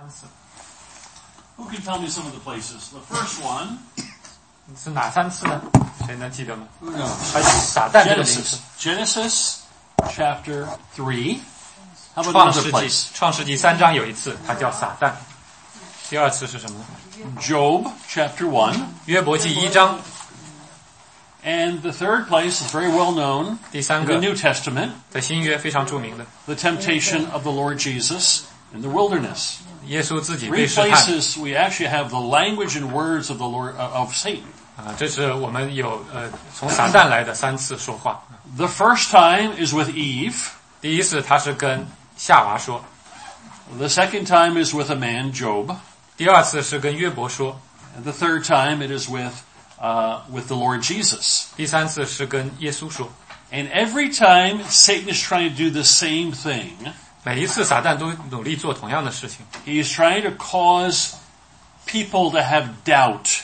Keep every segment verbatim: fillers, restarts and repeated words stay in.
次。 Who can tell me some of the places? The first one 是哪三次呢？谁能记得吗？ Who knows? 还有撒旦这个名词。 Genesis. Genesis chapter three. How about 创 another 世纪 place? 创世纪三章有一次，它叫撒旦。第二次是什么呢？ Job chapter one. 约伯记一章。 And the third place is very well known 第三 in the 个 New Testament, 在新约非常著名的， the temptation of the Lord Jesus in the wilderness. 耶稣自己被 Three 试探 places we actually have the language and words of the Lord uh, of Satan. 啊，这是我们有呃从撒旦来的三次说话。 The first time is with Eve. 第一次他是跟夏娃说， The second time is with a man, Job. 第二次是跟约伯说， And the third time it is with uh, with the Lord Jesus. 第三次是跟耶稣说。 And every time Satan is trying to do the same thing, 每一次撒旦都努力做同样的事情， he is trying to cause people to have doubt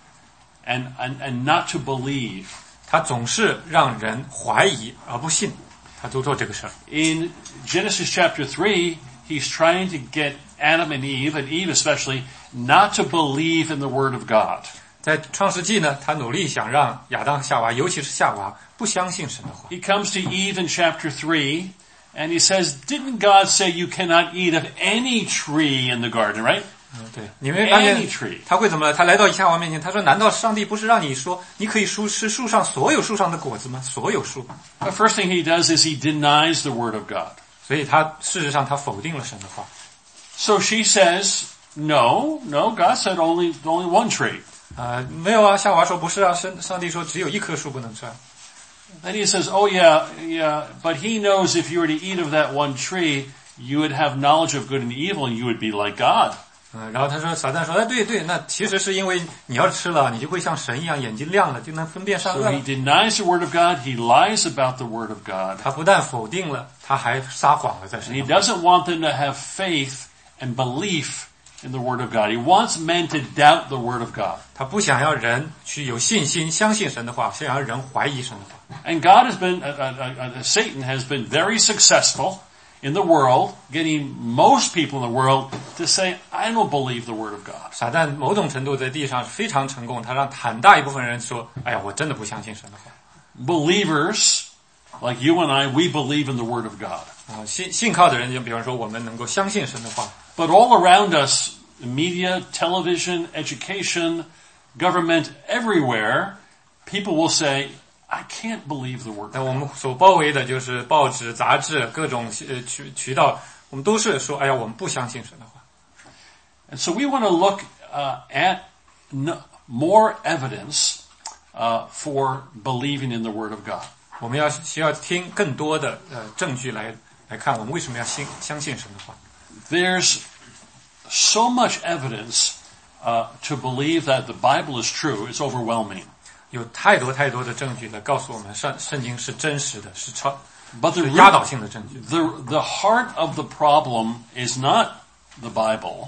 and, and, and not to believe. 他总是让人怀疑而不信，他都做这个事儿。 In Genesis chapter three, he's trying to get Adam and Eve, and Eve especially, not to believe in the Word of God. 在创世纪呢，他努力想让亚当夏娃，尤其是夏娃，不相信神的话。 He comes to Eve in chapter three, and he says, didn't God say you cannot eat of any tree in the garden, right? 嗯，对，你没发现 Any tree. 他会怎么了？他来到夏娃面前，他说：“难道上帝不是让你说你可以吃吃树上所有树上的果子吗？所有树。 The first thing he does is he denies the Word of God. ” 所以他事实上他否定了神的话。 So she says, no, no, God said only, only one tree. 啊、没有啊，夏娃说不是啊，上上帝说只有一棵树不能吃啊。 Then he says, oh yeah, yeah, but he knows if you were to eat of that one tree, you would have knowledge of good and evil and you would be like God. 嗯，然后他说，撒旦说，哎，对对，那其实是因为你要是吃了，你就会像神一样，眼睛亮了，就能分辨善 So 恶 he 了。 denies the Word of God, he lies about the Word of God, 他不但否定了，他还撒谎了，在 and 神 he 上。 doesn't want them to have faith and belief in the Word of God. He wants men to doubt the Word of God. 他不想要人去有信心，相信神的话，想要人怀疑神的话。 And God has been, uh, uh, uh, Satan has been very successful in the world, getting most people in the world to say, I don't believe the Word of God. 撒旦某种程度在地上是非常成功，他让很大一部分人说：“哎呀，我真的不相信神的话。 Believers, like you and I, we believe in the Word of God. ” 啊，信信靠的人，就比方说我们能够相信神的话。 But all around us, media, television, education, government, everywhere, people will say, I can't believe the Word 那 of 我 God. 们所包围的就是报纸、杂志各种呃渠渠道，我们都是说：“哎呀，我们不相信神的话。” And so we want to look uh, at no, more evidence uh, for believing in the Word of God. 我们要需要听更多的呃证据来来看我们为什么要信相信神的话。 There's so much evidence uh, to believe that the Bible is true. It's overwhelming. 有太多太多的证据来告诉我们，圣圣经是真实的，是超 But the 是压 root, 倒性的证据。 the the heart of the problem is not the Bible.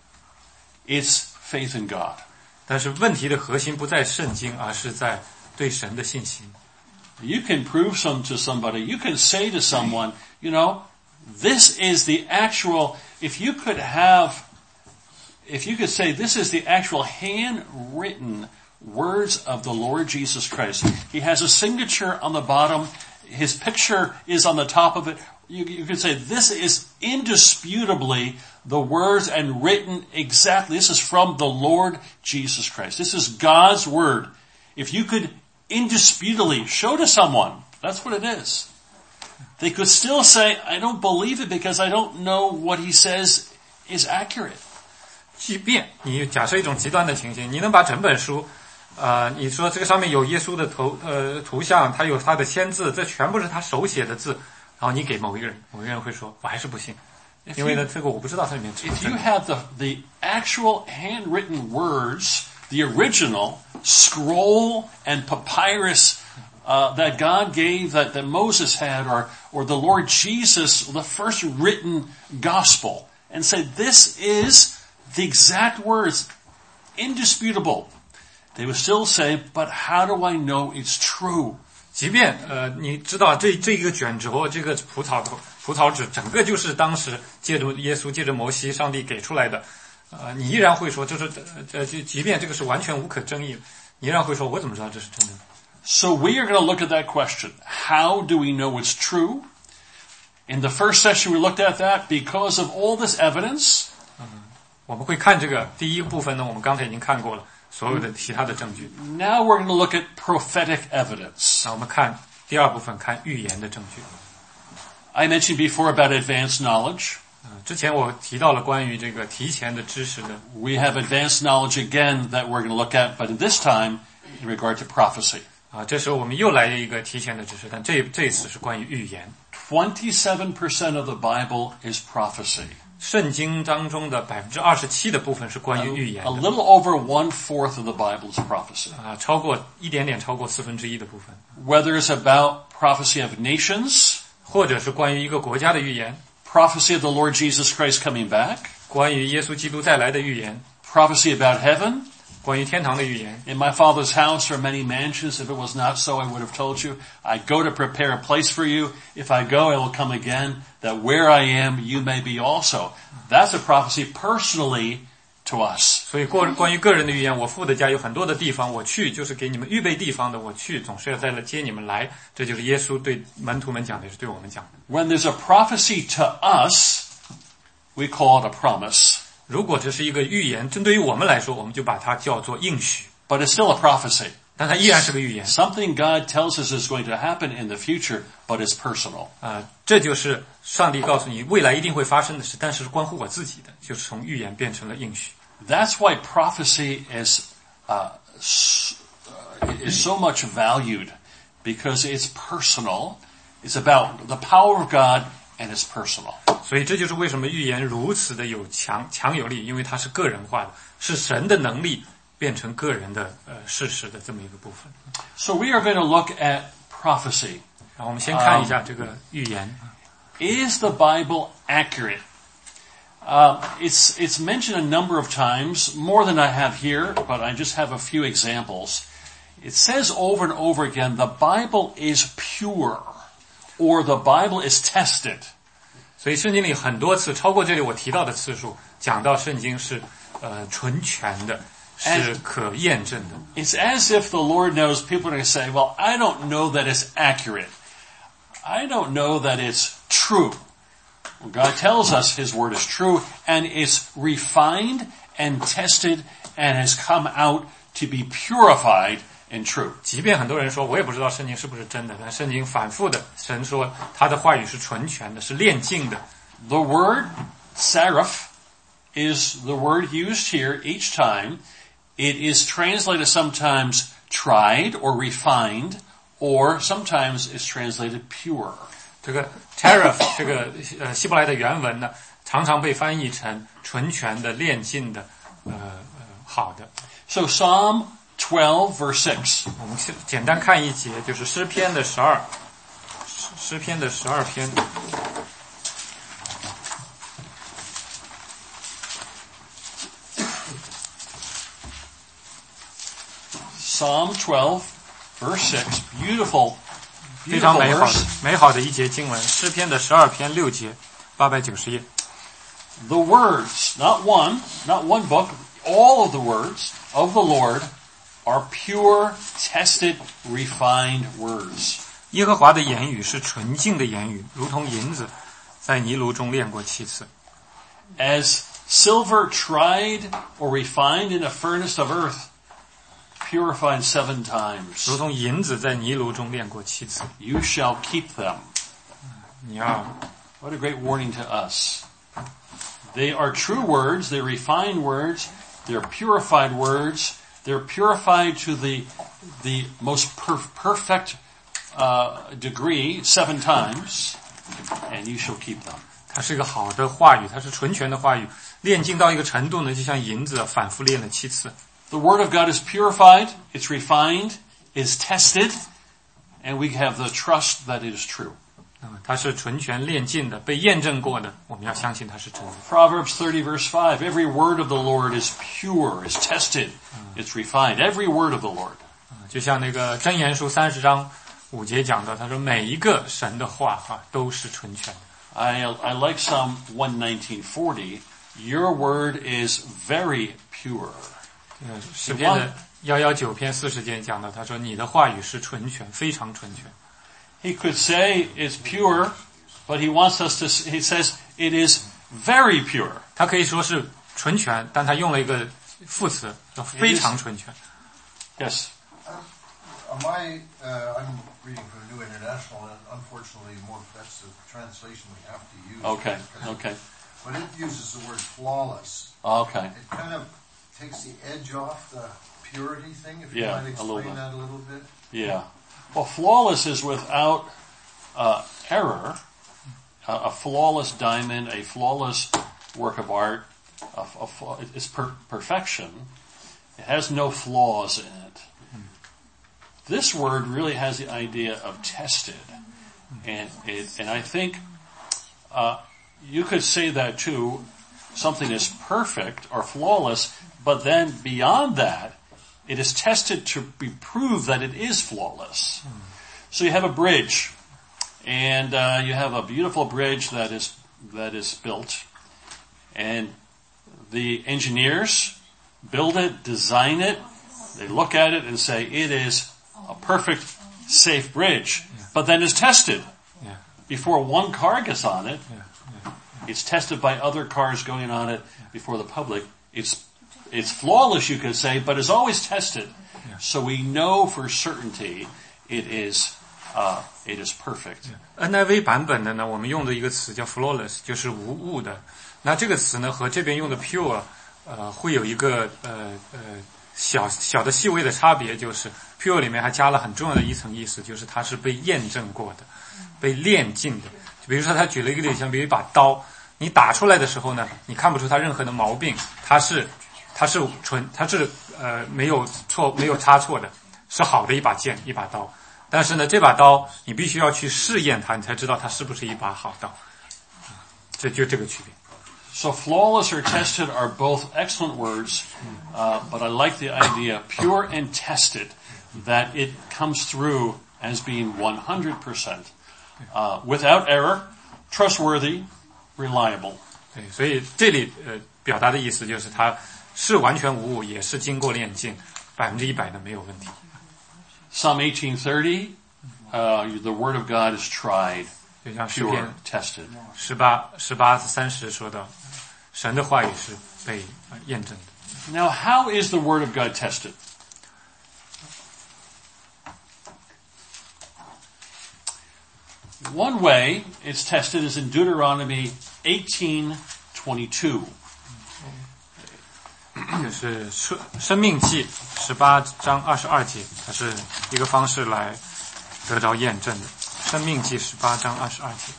It's faith in God. 但是问题的核心不在圣经，而是在对神的信心。 You can prove some to somebody. You can say to someone, you know, this is the actual, if you could have, if you could say this is the actual handwritten words of the Lord Jesus Christ. He has a signature on the bottom. His picture is on the top of it. You, you could say this is indisputably the words and written exactly. This is from the Lord Jesus Christ. This is God's word. If you could indisputably show to someone, that's what it is. They could still say, I don't believe it because I don't know what he says is accurate. 即便你假设一种极端的情形，你能把整本书，呃，你说这个上面有耶稣的头呃图像，他有他的签字，这全部是他手写的字，然后你给某一个人，某一个人会说，我还是不信，因为呢，这个我不知道它里面是不 If 是 you have the, the actual handwritten words, the original scroll and papyrus uh, that God gave, that, that Moses had, or, or the Lord Jesus, the first written gospel, and say, this is the exact words, indisputable. They would still say, but how do I know it's true? 即便呃你知道这这一个卷轴，这个蒲草蒲草纸，整个就是当时借着耶稣借着摩西上帝给出来的，呃你依然会说，就是呃就即便这个是完全无可争议的，你依然会说，我怎么知道这是真的？ So we are going to look at that question. How do we know it's true? In the first session we looked at that because of all this evidence. 我们会看这个第一个部分呢，我们刚才已经看过了所有的其他的证据。 Now we're going to look at prophetic evidence. 那我们看第二部分，看预言的证据。 I mentioned before about advanced knowledge. 呃之前我提到了关于这个提前的知识的， We have advanced knowledge again that we're going to look at, but in this time in regard to prophecy. 啊，这时候我们又来一个提前的知识，但这这一次是关于预言。 twenty-seven percent of the Bible is prophecy. 圣经当中的百分之二十七的部分是关于预言 A 的， little over one-fourth of the Bible is prophecy. 啊，超过一点点超过四分之一的部分， Whether it's about prophecy of nations, 或者是关于一个国家的预言， prophecy of the Lord Jesus Christ coming back, 关于耶稣基督再来的预言， prophecy about heaven. 关于天堂的预言。 In my Father's house are many mansions. If it was not so, I would have told you. I go to prepare a place for you. If I go, I will come again, that where I am, you may be also. That's a prophecy personally to us. 所以过关于个人的预言，我父的家有很多的地方，我去就是给你们预备地方的，我去总是要再来接你们来。这就是耶稣对门徒们讲的，也是对我们讲的。 When there's a prophecy to us, we call it a promise. 如果这是一个预言，针对于我们来说，我们就把它叫做应许， But it's still a prophecy. 但它依然是个预言。 Something God tells us is going to happen in the future, but it's personal. 啊，这就是上帝告诉你未来一定会发生的事，但是是关乎我自己的，就是从预言变成了应许。 That's why prophecy is uh, s- uh, is so much valued, because it's personal. It's about the power of God, and it's personal. 所以这就是为什么预言如此的有强强有力，因为它是个人化的，是神的能力变成个人的呃事实的这么一个部分。 So we are going to look at prophecy. 然后我们先看一下这个预言。 Is the Bible accurate? Uh, it's it's mentioned a number of times, more than I have here, but I just have a few examples. It says over and over again, the Bible is pure, or the Bible is tested. 所以圣经里很多次，超过这里我提到的次数，讲到圣经是呃纯全的，是可验证的。 It's as if the Lord knows people are going to say, well, I don't know that it's accurate. I don't know that it's true. Well, God tells us His Word is true, and it's refined and tested and has come out to be purified and true. 即便很多人说我也不知道圣经是不是真的，但圣经反复的，神说他的话语是纯全的，是炼净的。 The word seraph is the word used here each time. It is translated sometimes tried or refined, or sometimes it's translated pure. 这个 tariff 这个呃希伯来的原文呢，常常被翻译成纯全的、炼净的，呃呃好的。 So Psalm twelve verse six. 我们先简单看一节，就是诗篇的十二，诗篇的十二篇。 Psalm twelve verse six. Beautiful, 非常 beautiful 美好的 verse. 美好的一节经文，诗篇的十二篇六节，八百九十页。 The words, not one, not one book, all of the words of the Lord are pure, tested, refined words. 耶和华的言语是纯净的言语，如同银子在泥炉中炼过七次。 As silver tried or refined in a furnace of earth, purified seven times. 如同银子在泥炉中炼过七次。 You shall keep them. 你要 What a great warning to us. They are true words, they're refined words, they're purified words, they're purified to the, the most per- perfect uh, degree seven times, and you shall keep them. 它是一个好的话语，它是纯全的话语，炼净到一个程度呢，就像银子反复炼了七次。 The Word of God is purified, it's refined, is tested, and we have the trust that it is true. 嗯，它是纯全炼净的，被验证过的，我们要相信它是真的。 Proverbs thirty verse five, every word of the Lord is pure, is tested, it's refined. Every word of the Lord. 就像那个箴言书三十章五节讲的，他说每一个神的话哈都是纯全的。 I I like Psalm one nineteen forty. Your word is very pure. 呃，诗篇的一一九篇四十节讲的，他说你的话语是纯全，非常纯全。 He could say it's pure, but he wants us to. He says it is very pure. 他可以说是纯全，但他用了一个副词，非常纯全。 Yes. Uh, my, uh, I'm reading from the New International, and unfortunately, more that's the translation we have to use. Okay. Okay. But it uses the word flawless. Okay. It kind of takes the edge off the purity thing. If you Yeah, might a little explain bit. that a little bit. Yeah. Well, flawless is without uh, error. Uh, a flawless diamond, a flawless work of art, a, a, it's per, perfection. It has no flaws in it. This word really has the idea of tested, and it, and I think uh, you could say that too. Something is perfect or flawless, but then beyond that, it is tested to be proved that it is flawless. So you have a bridge, and uh, you have a beautiful bridge that is that is built, and the engineers build it, design it. They look at it and say it is a perfect, safe bridge, yeah. But then it's tested. Yeah. Before one car gets on it, yeah. Yeah. It's tested by other cars going on it yeah. Before the public. It's it's flawless, you could say, but it's always tested. Yeah. So we know for certainty it is uh, it is perfect. N I V 版本的呢，我们用的一个词叫 flawless， 就是无误的。那这个词呢，和这边用的 pure， 呃，会有一个呃呃。小小的细微的差别，就是 pure 里面还加了很重要的一层意思，就是它是被验证过的，被炼尽的。就比如说他举了一个例子，像比如一把刀，你打出来的时候呢，你看不出它任何的毛病，它是它是纯它是呃没有错没有差错的，是好的一把剑一把刀。但是呢，这把刀你必须要去试验它，你才知道它是不是一把好刀。这就这个区别。 So flawless or tested are both excellent words, uh, but I like the idea, pure and tested, that it comes through as being one hundred percent, uh, without error, trustworthy, reliable. 对，所以这里呃表达的意思就是它是完全无误，也是经过炼净，百分之一百的没有问题。 Psalm eighteen thirty, uh, the word of God is tried, 就像诗 pure, 篇 tested. 十八十八至三十说到。神的话语是被验证的。 Now, how is the Word of God tested? One way it's tested is in Deuteronomy eighteen twenty-two. 就是生生命记十八章二十二节，它是一个方式来得着验证的。生命记十八章二十二节。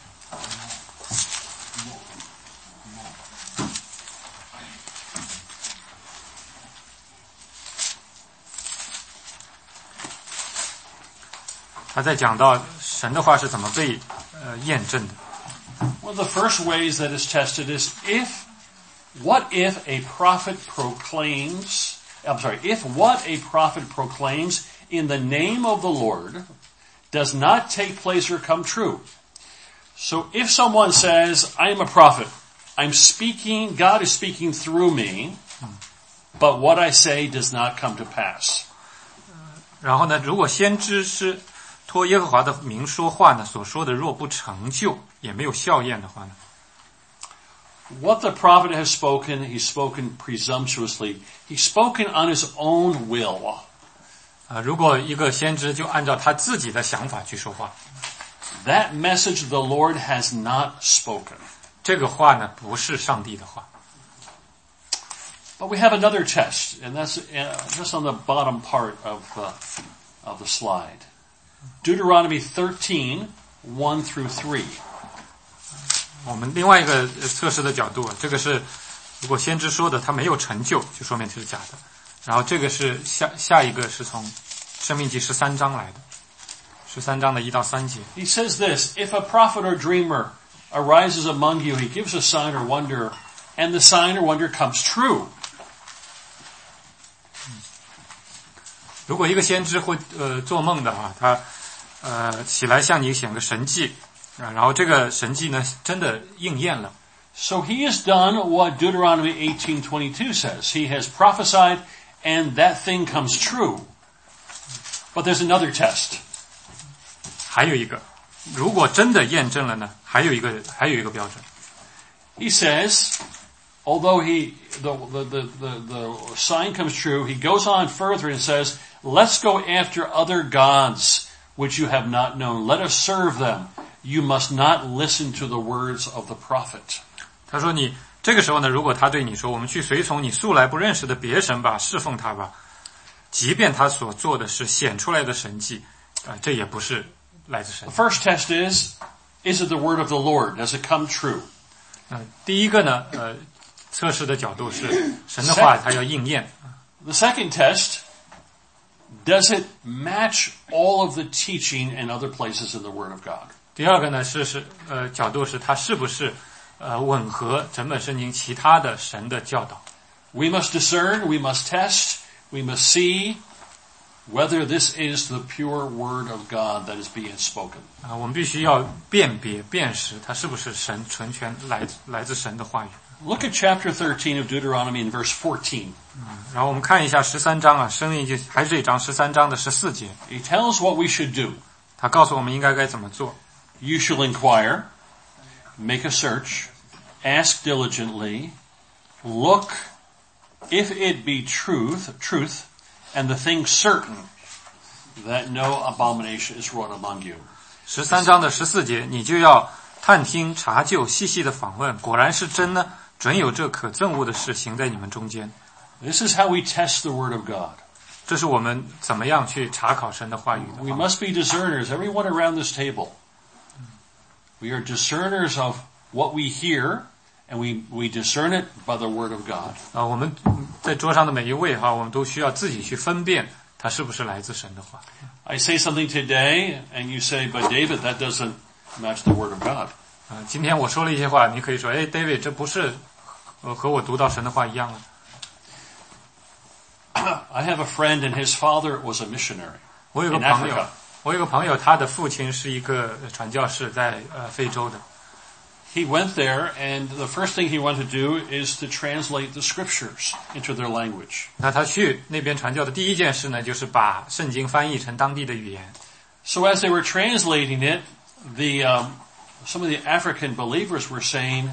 他在讲到神的话是怎么被呃验证的。 One of the first ways that is tested is if, what if a prophet proclaims, I'm sorry, if what a prophet proclaims in the name of the Lord does not take place or come true. So if someone says, I am a prophet, I'm speaking, God is speaking through me, but what I say does not come to pass. 然后呢，如果先知是托耶和华的名说话呢，所说的若不成就，也没有效验的话呢 What the prophet has spoken, he's spoken presumptuously. He's spoken on his own will. 啊，如果一个先知就按照他自己的想法去说话， That message the Lord has not spoken. 这个话呢不是上帝的话。 But we have another test, and that's just on the bottom part of the, of the slide. Deuteronomy thirteen, one through three. 我们另外一个测试的角度，这个是如果先知说的他没有成就，就说明这是假的。然后这个是下下一个是从申命记十三章来的，十三章的一到三节。 He says this, if a prophet or dreamer arises among you, he gives a sign or wonder, and the sign or wonder comes true. 如果一个先知会呃做梦的话，他呃，起来向你显个神迹啊，然后这个神迹呢，真的应验了。 So he has done what Deuteronomy eighteen twenty-two says. He has prophesied, and that thing comes true. But there's another test. 还有一个，如果真的验证了呢，还有一个，还有一个标准。 He says, although he the the the the, the sign comes true, he goes on further and says, "Let's go after other gods which you have not known. Let us serve them. You must not listen to the words of the prophet." 他说你这个时候呢，如果他对你说，我们去随从你素来不认识的别神吧，侍奉他吧，即便他所做的是显出来的神迹，啊、呃，这也不是来自神。 The first test is, is it the word of the Lord? Does it come true? 呃，第一个呢，呃，测试的角度是神的话，它要应验。 The second test, does it match all of the teaching in other places in the Word of God? 第二个呢，是是呃角度是它是不是呃吻合整本圣经其他的神的教导。 We must discern, we must test, we must see whether this is the pure Word of God that is being spoken. 啊，我们必须要辨别辨识它是不是神纯全来来自神的话语。 Look at chapter thirteen of Deuteronomy in verse fourteen. 然后我们看一下十三章啊，生命记还是这章十三章的十四节。 He tells what we should do. 他告诉我们应该该怎么做。 You shall inquire, make a search, ask diligently, look if it be truth, truth, and the thing certain that no abomination is wrought among you. 十三章的十四节，你就要探听查究，细细的访问，果然是真呢，准有这可憎恶的事行在你们中间。 This is how we test the Word of God. 这是我们怎么样去查考神的话语的。 We must be discerners, everyone around this table. We are discerners of what we hear, and we, we discern it by the Word of God. 啊，我们在桌上的每一位哈，我们都需要自己去分辨它是不是来自神的话。 I say something today, and you say, but David, that doesn't match the Word of God. 啊，今天我说了一些话，你可以说，哎 ，David， 这不是呃和我读到神的话一样啊。 I have a friend, and his father was a missionary 我有个 in 朋友 Africa.， 我有个朋友，他的父亲是一个传教士，在呃非洲的。 He went there, and the first thing he wanted to do is to translate the scriptures into their language. 那他去那边传教的第一件事呢，就是把圣经翻译成当地的语言。 So as they were translating it, the um, some of the African believers were saying,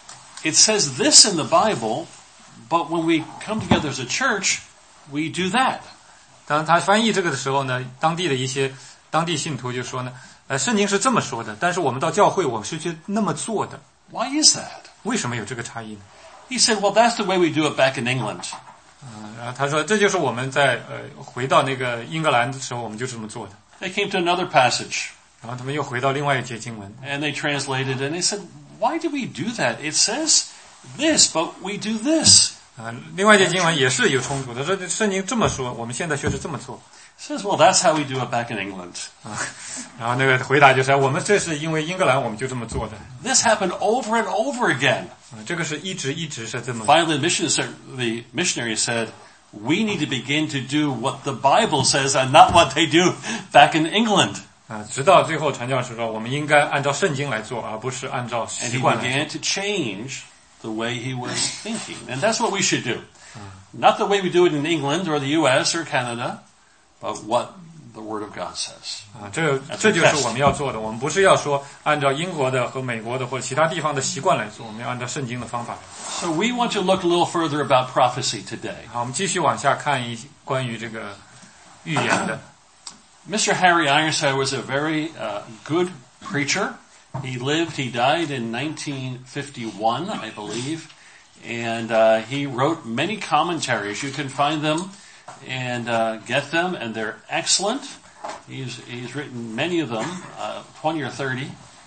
it says this in the Bible, but when we come together as a church, we do that. 当他翻译这个的时候呢，当地的一些当地信徒就说呢，呃，圣经是这么说的，但是我们到教会我们是去那么做的。 Why is that? 为什么有这个差异呢？ He said, well, that's the way we do it back in England. 嗯，然后他说，这就是我们在呃回到那个英格兰的时候，我们就这么做的。 They came to another passage, 然后他们又回到另外一节经文， and they translated, and they said, why do we do that? It says this, but we do this. 啊、呃，另外一节经文也是有冲突的。说圣经这么说，我们现在却是这么做。 Says, well, that's how we do it back in England. 啊，然后那个回答就是，我们这是因为英格兰我们就这么做的。 This happened over and over again. 啊，这个是一直一直是这么。 Finally, the missionary, the missionary said, we need to begin to do what the Bible says and not what they do back in England. 啊，直到最后传教士说，我们应该按照圣经来做，而不是按照 And 习 he 惯来 began to change the way he was thinking. And that's what we should do. Not the way we do it in England or the U S or Canada, but what the Word of God says. 啊，这这就是我们要做的。我们不是要说按照英国的和美国的或者其他地方的习惯来做，我们要按照圣经的方法来做。 So we want to look a little further about prophecy today. 好，我们继续往下看一关于这个预言的。 Mister Harry Ironside was a very uh, good preacher. He lived, he died in nineteen fifty-one, I believe. And uh, he wrote many commentaries. You can find them and uh, get them, and they're excellent. He's, he's written many of them, uh, twenty or thirty.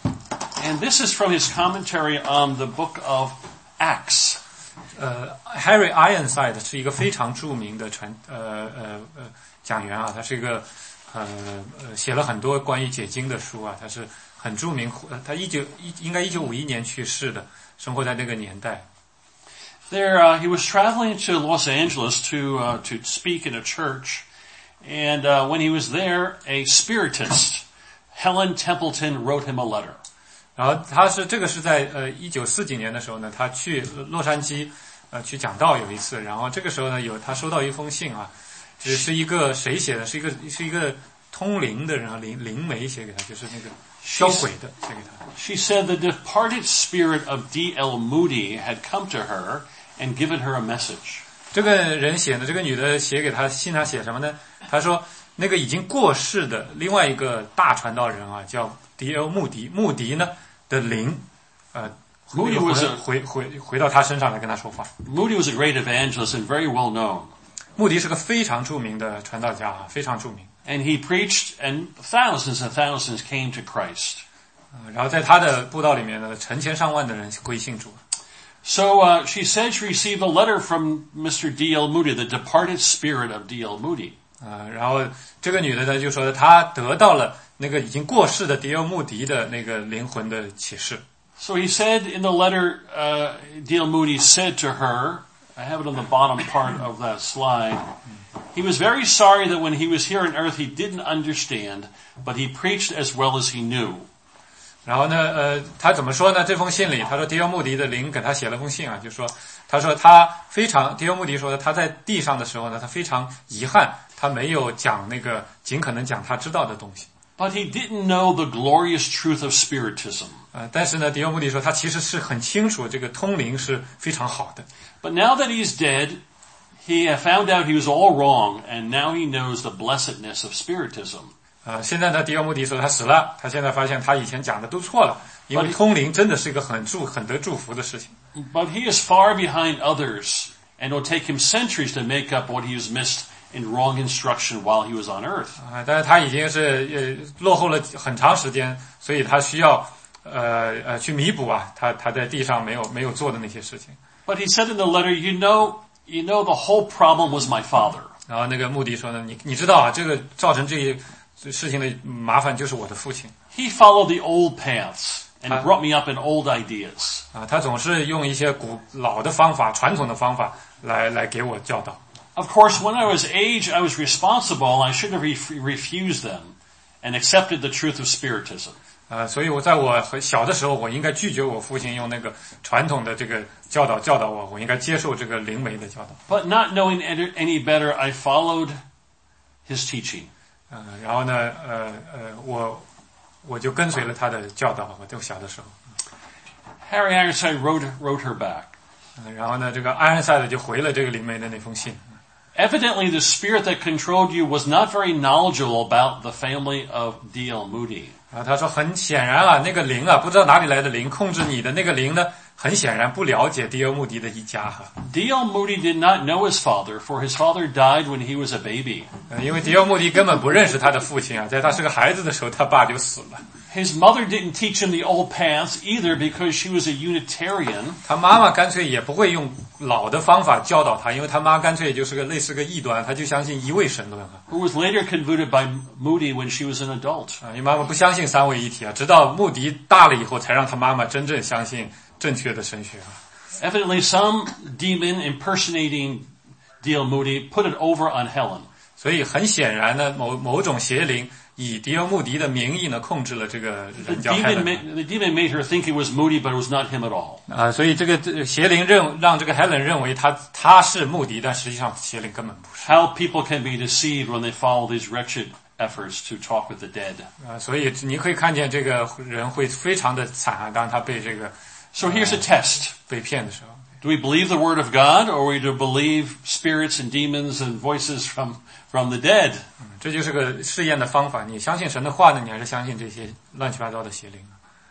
And this is from his commentary on the book of Acts. 呃 ，Harry Ironside 是一个非常著名的传呃呃呃讲员啊，他是一个呃呃写了很多关于解经的书啊，他是很著名。他一九一应该一九五一年去世的，生活在那个年代。 There, uh, he was traveling to Los Angeles to uh, to speak in a church, and uh, when he was there, a spiritist Helen Templeton wrote him a letter. 然后他是这个是在呃一九四几年的时候呢，他去洛杉矶呃去讲道有一次，然后这个时候呢有他收到一封信啊，只是一个谁写的，是一个是一个通灵的人啊，灵灵媒写给他，就是那个销鬼的写给他。 She said the departed spirit of D L Moody had come to her and given her a message. 这个人写的，这个女的写给他信上写什么呢？他说那个已经过世的另外一个大传道人啊，叫 D L 穆迪，穆迪呢的灵，呃， Moody was a, 回回回到他身上来跟他说话。 Moody was a great evangelist and very well known. 穆迪是个非常著名的传道家啊，非常著名。 And he preached, and thousands and thousands came to Christ. 然后在他的布道里面呢，成千上万的人归信主。 So uh, she said she received a letter from Mister D L Moody, the departed spirit of D L Moody. 啊，然后这个女的呢就说她得到了那个已经过世的迪尔穆迪的那个灵魂的启示。 So he said in the letter, uh, D L Moody said to her, I have it on the bottom part of that slide, he was very sorry that when he was here on earth he didn't understand, but he preached as well as he knew. 然后呢，呃，他怎么说呢？这封信里，他说迪尔穆迪的灵给他写了封信啊，就说，他说他非常，迪尔穆迪说他在地上的时候呢，他非常遗憾，他没有讲那个尽可能讲他知道的东西。 But he didn't know the glorious truth of Spiritism. 呃，但是呢，迪尔穆迪说他其实是很清楚这个通灵是非常好的。 But now that he's dead, he found out he was all wrong, and now he knows the blessedness of Spiritism. 呃，现在呢，迪尔穆迪说他死了，他现在发现他以前讲的都错了，因为通灵真的是一个很祝很得祝福的事情。 But he is far behind others, and it will take him centuries to make up what he has missed in wrong instruction while he was on earth. 啊，但是他已经是呃落后了很长时间，所以他需要呃呃去弥补啊，他他在地上没有没有做的那些事情。 But he said in the letter, you know, you know, the whole problem was my father. 然后那个穆迪说呢，你你知道啊，这个造成这一事情的麻烦就是我的父亲。 He followed the old paths and brought me up in old ideas. 啊，他总是用一些古老的方法、传统的方法来来给我教导。 Of course, when I was age, I was responsible. I should have re- refused them and accepted the truth of Spiritism. 呃，所以我在我很小的时候，我应该拒绝我父亲用那个传统的这个教导教导我，我应该接受这个灵媒的教导。 But not knowing any better, I followed his teaching. 呃，然后呢，呃呃，我我就跟随了他的教导。我就小的时候 ，Harry Ironside wrote wrote her back. 呃，然后呢，这个艾恩赛的就回了这个灵媒的那封信。 Evidently, the spirit that controlled you was not very knowledgeable about the family of D L Moody. 然后他说，很显然啊，那个灵啊，不知道哪里来的灵，控制你的那个灵呢，很显然不了解迪尔穆迪的一家哈。 D L Moody did not know his father, for his father died when he was a baby. 呃，因为迪尔穆迪根本不认识他的父亲啊，在他是个孩子的时候，他爸就死了。 His mother didn't teach him the old paths either because she was a Unitarian. 他妈妈干脆也不会用老的方法教导他，因为他妈干脆就是个类似个异端，他就相信一位神论啊。 Who was later converted by Moody when she was an adult. 啊，因为妈妈不相信三位一体啊，直到穆迪大了以后，才让他妈妈真正相信正确的神学啊。 Evidently, some demon impersonating D L Moody put it over on Helen. 所以很显然呢，某某种邪灵以迪尔穆迪的名义呢，控制了这个 The 人叫 demon, Helen。 made, the demon made her think it was Moody, but it was not him at all. 啊，所以这个这邪灵认让这个 Helen 认为他他是穆迪，但实际上邪灵根本不是。 How people can be deceived when they follow these wretched efforts to talk with the dead. 啊，所以你可以看见这个人会非常的惨啊，当他被这个 So here's a test. 被骗的时候。 Do we believe the word of God, or we do believe spirits and demons and voices from, from the dead? 这就是个试验的方法。你相信神的话呢，你还是相信这些乱七八糟的邪灵？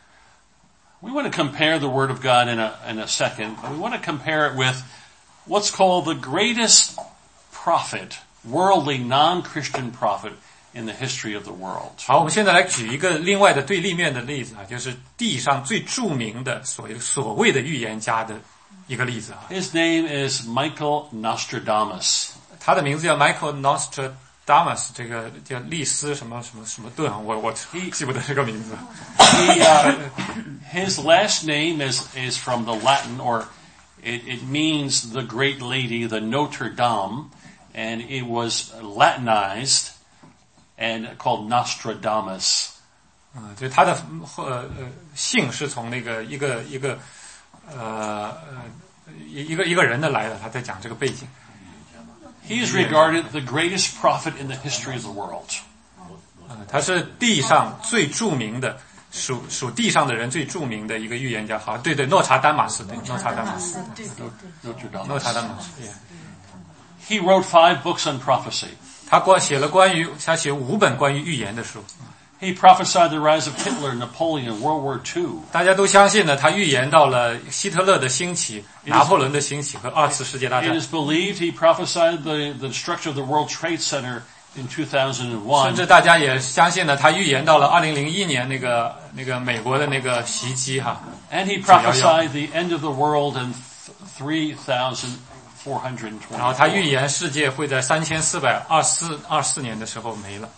We want to compare the word of God in a, in a second. We want to compare it with what's called the greatest prophet, worldly, non-Christian prophet in the history of the world. 好，我们现在来举一个另外的对立面的例子啊，就是地上最著名的所所谓的预言家的一个例子啊。 His name is Michael Nostradamus. 他的名字叫 Michael Nostradamus， 这个叫利斯什么什么什么顿啊，我我记不得这个名字。 He, uh, his last name is, is from the Latin, or it, it means the great lady, the Notre Dame, and it was Latinized and called Nostradamus. 嗯，就是他的呃呃姓是从那个一个一个呃呃一一个一个人的来的，他在讲这个背景。 He is regarded the greatest prophet in the history of the world. 呃，他是地上最著名的属属地上的人最著名的一个预言家。好，对对，诺查丹马斯，对，诺查丹马斯， 对对对， 诺查丹马斯。 He wrote five books on prophecy. 他关写了关于他写五本关于预言的书。 He prophesied the rise of Hitler, Napoleon, World War Two. 大家都相信呢，他预言到了希特勒的兴起、拿破仑的兴起和二次世界大 It 战。 is believed he prophesied the, the destruction of the World Trade Center in two thousand 甚 one. 至大家也相信呢，他预言到了二零零一年那个那个美国的那个袭击哈。 And he prophesied the end of the world in three thousand four hundred 然后他预 twenty. 言世界会在三千四百二四二四年的时候没了。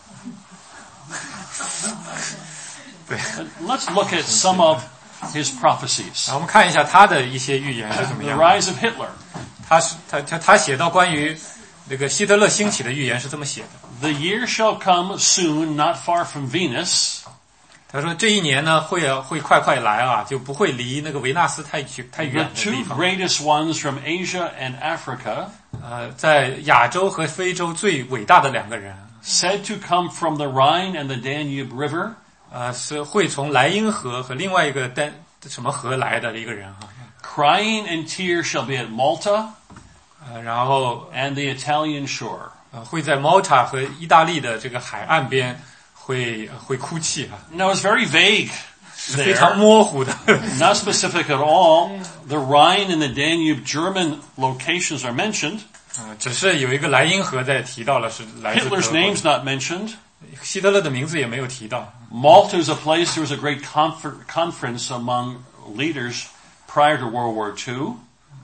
对， Let's look at some of his prophecies. 然后我们看一下他的一些预言是怎么 The 样。 rise of Hitler. 他是他他他写到关于那个希特勒兴起的预言是这么写的。 The year shall come soon, not far from Venus. 他说这一年呢会会快快来啊，就不会离那个维纳斯太去太 The 远的 two 地方。 greatest ones from Asia and Africa, 呃，在亚洲和非洲最伟大的两个人， said to come from the Rhine and the Danube River. 呃，是会从莱茵河和另外一个丹什么河来的一个人哈。 Crying and tears shall be at Malta 呃，然后 and the Italian shore. 呃会在 Malta 和意大利的这个海岸边会会哭泣哈， Now it's very vague 是非常 there, 模糊的。 not specific at all. The Rhine and the Danube German locations are mentioned. 呃，只是有一个莱茵河在提到了是来自德 Hitler's 国， name's not mentioned. 希特勒的名字也没有提到。 Malta is a place, there was a great confer- conference among leaders prior to World War Two.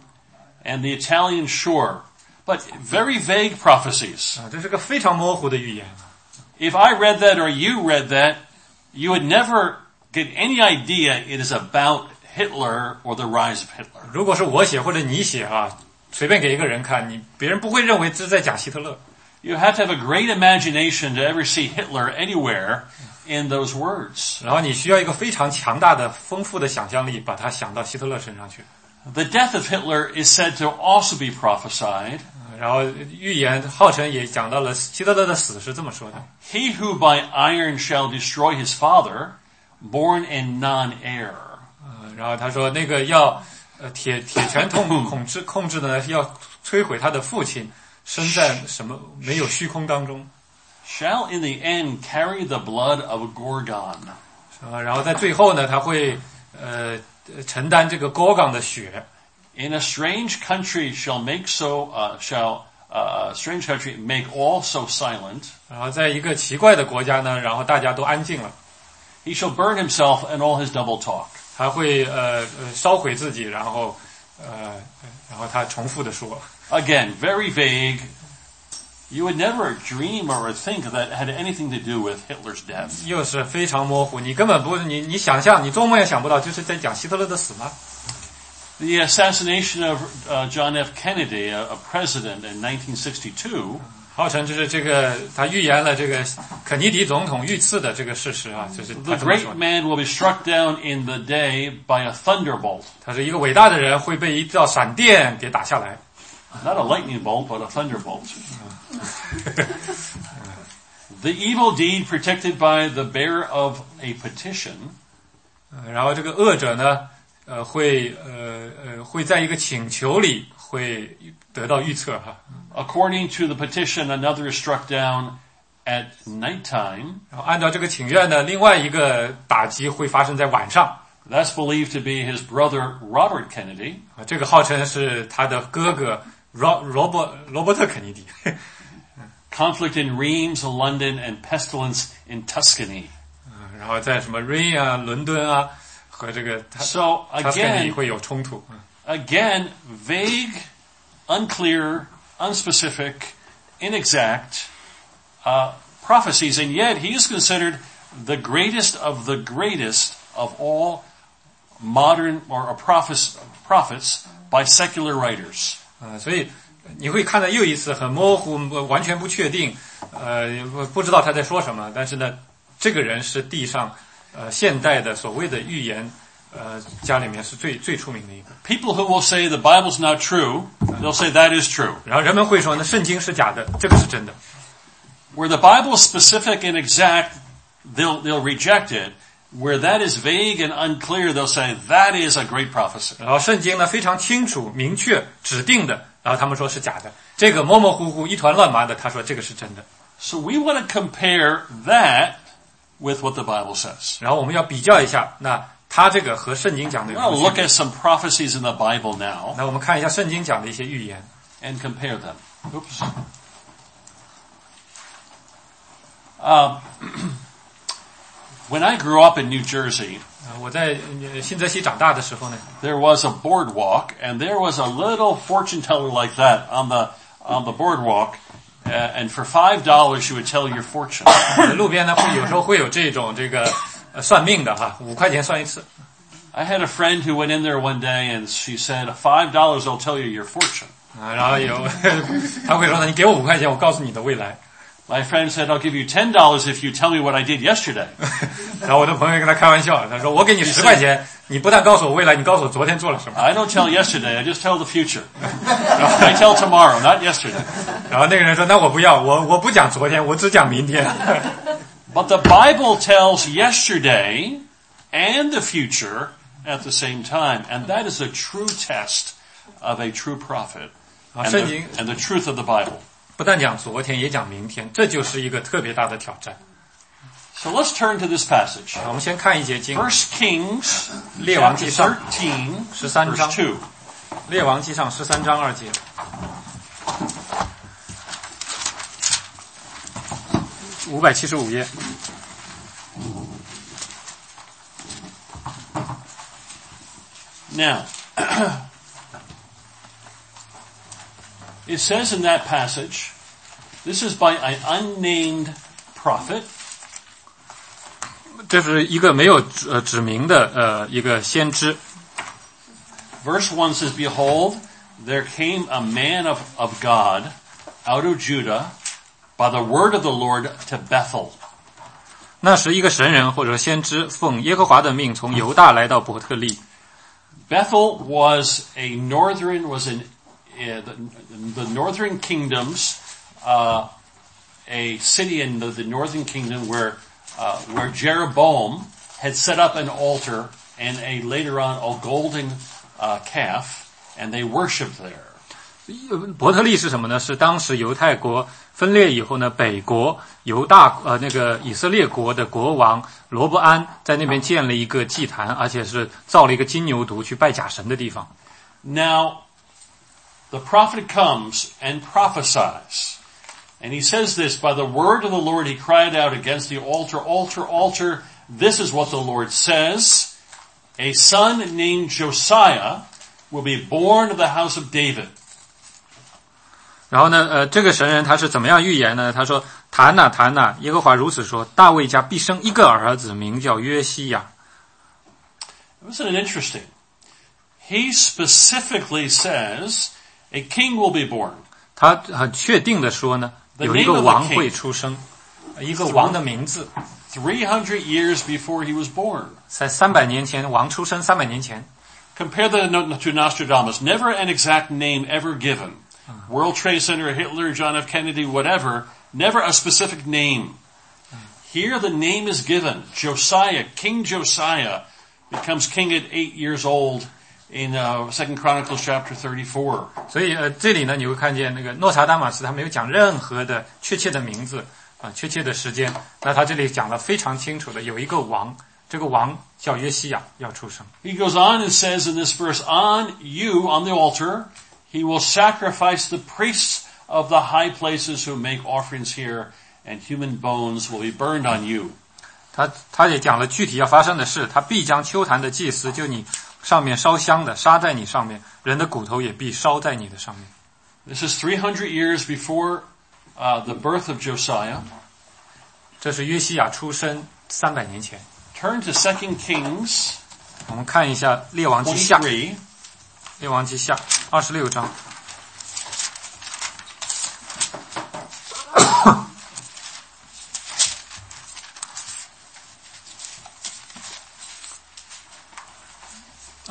And the Italian shore. But very vague prophecies. 啊，这是个非常模糊的预言。 If I read that or you read that, you would never get any idea it is about Hitler or the rise of Hitler. 如果是我写或者你写啊，随便给一个人看，你别人不会认为这是在讲希特勒。 You have to have a great imagination to ever see Hitler anywhere in those words. 然后你需要一个非常强大的、丰富的想象力，把它想到希特勒身上去。 The death of Hitler is said to also be prophesied. 然后预言号称也讲到了希特勒的死是这么说的： He who by iron shall destroy his father, born in non-heir. 呃，然后他说那个要呃铁铁拳痛控制控制的呢，要摧毁他的父亲，身在什么没有虚空当中。 Shall in the end carry the blood of a Gorgon. 啊，然后在最后呢，他会呃承担这个高岗的血。 In a strange country shall make so, uh, shall, uh, strange country make all so silent. 然后在一个奇怪的国家呢，然后大家都安静了。 He shall burn himself and all his double talk. 他会呃呃烧毁自己，然后呃然后他重复的说。 Again, very vague. You would never dream or think that it had anything to do with Hitler's death. 又是非常模糊，你根本不你你想象，你做梦也想不到，就是在讲希特勒的死吗？ The assassination of uh, John F. Kennedy, a, a president in nineteen sixty-two, 号称就是这个他预言了这个肯尼迪总统遇刺的这个事实啊，就是 the 他这么 great 说的。 man will be struck down in the day by a thunderbolt. 他是一个伟大的人，会被一道闪电给打下来。 Not a lightning bolt, but a thunderbolt. The evil deed protected by the bearer of a petition 呃然后这个恶者呢，呃，会呃呃会在一个请求里会得到预测哈。 according to the petition, another is struck down at nighttime. 然后按照这个请愿呢，另外一个打击会发生在晚上。 That's believed to be his brother Robert Kennedy. 啊，这个号称是他的哥哥罗罗伯罗伯特肯尼迪。 Conflict in Reims, London, and pestilence in Tuscany. 嗯然后在什么瑞因啊、伦敦啊和这个他 So 他斯肯尼 again, 会有冲突。嗯 again, vague, unclear, unspecific, inexact uh, prophecies, and yet he is considered the greatest of the greatest of all modern or prophets, prophets by secular writers. 啊，所以你会看到又一次很模糊，完全不确定，呃，不不知道他在说什么。但是呢，这个人是地上呃现代的所谓的预言呃家里面是最最出名的一个。 People who will say the Bible's not true, they'll say that is true. 然后人们会说呢，圣经是假的，这个是真的。 Where the Bible is specific and exact, they'll they'll reject it. Where that is vague and unclear, they'll say that is a great prophecy. 然后圣经呢非常清楚、明确、指定的，然后他们说是假的。这个模模糊糊、一团乱麻的，他说这个是真的。 So we want to compare that with what the Bible says. 然后我们要比较一下，那他这个和圣经讲的有什 I'll 么区 look 别？ at some prophecies in the Bible now 那我们看一下圣经讲的一些预言。 and compare them. Oops. Uh, when I grew up in New Jersey, 呃我在呃新泽西长大的时候呢， there was a boardwalk, and there was a little fortune teller like that on the on the boardwalk, uh, and for five dollars she would tell your fortune. 路边呢会有时候会有这种这个呃算命的哈，五块钱算一次。 I had a friend who went in there one day, and she said, "Five dollars, I'll tell you your fortune." 啊，然后有他会说呢，你给我五块钱，我告诉你的未来。 My friend said, "I'll give you ten dollars if you tell me what I did yesterday." 然后我的朋友跟他开玩笑，他说我给你十块钱，你不但告诉我未来，你告诉我昨天做了什么。 I don't tell yesterday, I just tell the future. I tell tomorrow, not yesterday. 然后那个人说，那我不要，我我不讲昨天，我只讲明天。 But the Bible tells yesterday and the future at the same time, and that is a true test of a true prophet and the, and the truth of the Bible. 不但讲昨天，也讲明天，这就是一个特别大的挑战。 So let's turn to this passage. 我们先看一节经， First Kings 列王 chapter 记上 thirteen, 十三 verse 章， two. 列王记上十三章二节，五百七十五页。 Now, it says in that passage, this is by an unnamed prophet. 这是一个没有呃指明的呃一个先知。 Verse one says, "Behold, there came a man of, of God out of Judah by the word of the Lord to Bethel." 那时一个神人或者先知奉耶和华的命从犹大来到伯特利。 Bethel was a northern, was in uh, the, the northern kingdoms, uh, a city in the, the northern kingdom where uh, where Jeroboam had set up an altar and a later on a golden uh, calf, and they worshipped there. 伯特利是什么呢？是当时犹太国分裂以后呢，北国犹大呃那个以色列国的国王罗伯安在那边建了一个祭坛，而且是造了一个金牛犊去拜假神的地方。 Now, the prophet comes and prophesies. And he says this, "By the word of the Lord he cried out against the altar, altar, altar. This is what the Lord says. A son named Josiah will be born of the house of David." 然后呢，呃，这个神人他是怎么样预言呢？他说：“谈呐谈呐，耶和华如此说，大卫家必生一个儿子，名叫约西亚。” Isn't it interesting? He specifically says a king will be born. 他很确定的说呢，有一个王会出生，一个王的名字。 Three hundred years before he was born. 在三百年前，王出生三百年前。 Compare that to Nostradamus. Never an exact name ever given. World Trade Center, Hitler, John F. Kennedy, whatever. Never a specific name. Here the name is given. Josiah, King Josiah, becomes king at eight years old in uh, Second Chronicles chapter thirty-four. 所以呃，这里呢，你会看见那个诺查丹马斯他没有讲任何的确切的名字啊、呃，确切的时间。那他这里讲了非常清楚的，有一个王，这个王叫约西亚要出生。 He goes on and says in this verse, "On you, on the altar, he will sacrifice the priests of the high places who make offerings here, and human bones will be burned on you." 他他也讲了具体要发生的事，他必将丘坛的祭司，就你上面烧香的，杀在你上面，人的骨头也必烧在你的上面。 This is three hundred years before uh, the birth of Josiah. 这是约西亚出生三百年前。 Turn to Second Kings 我们看一下列王记下， twenty-three. 列王记下二十六章。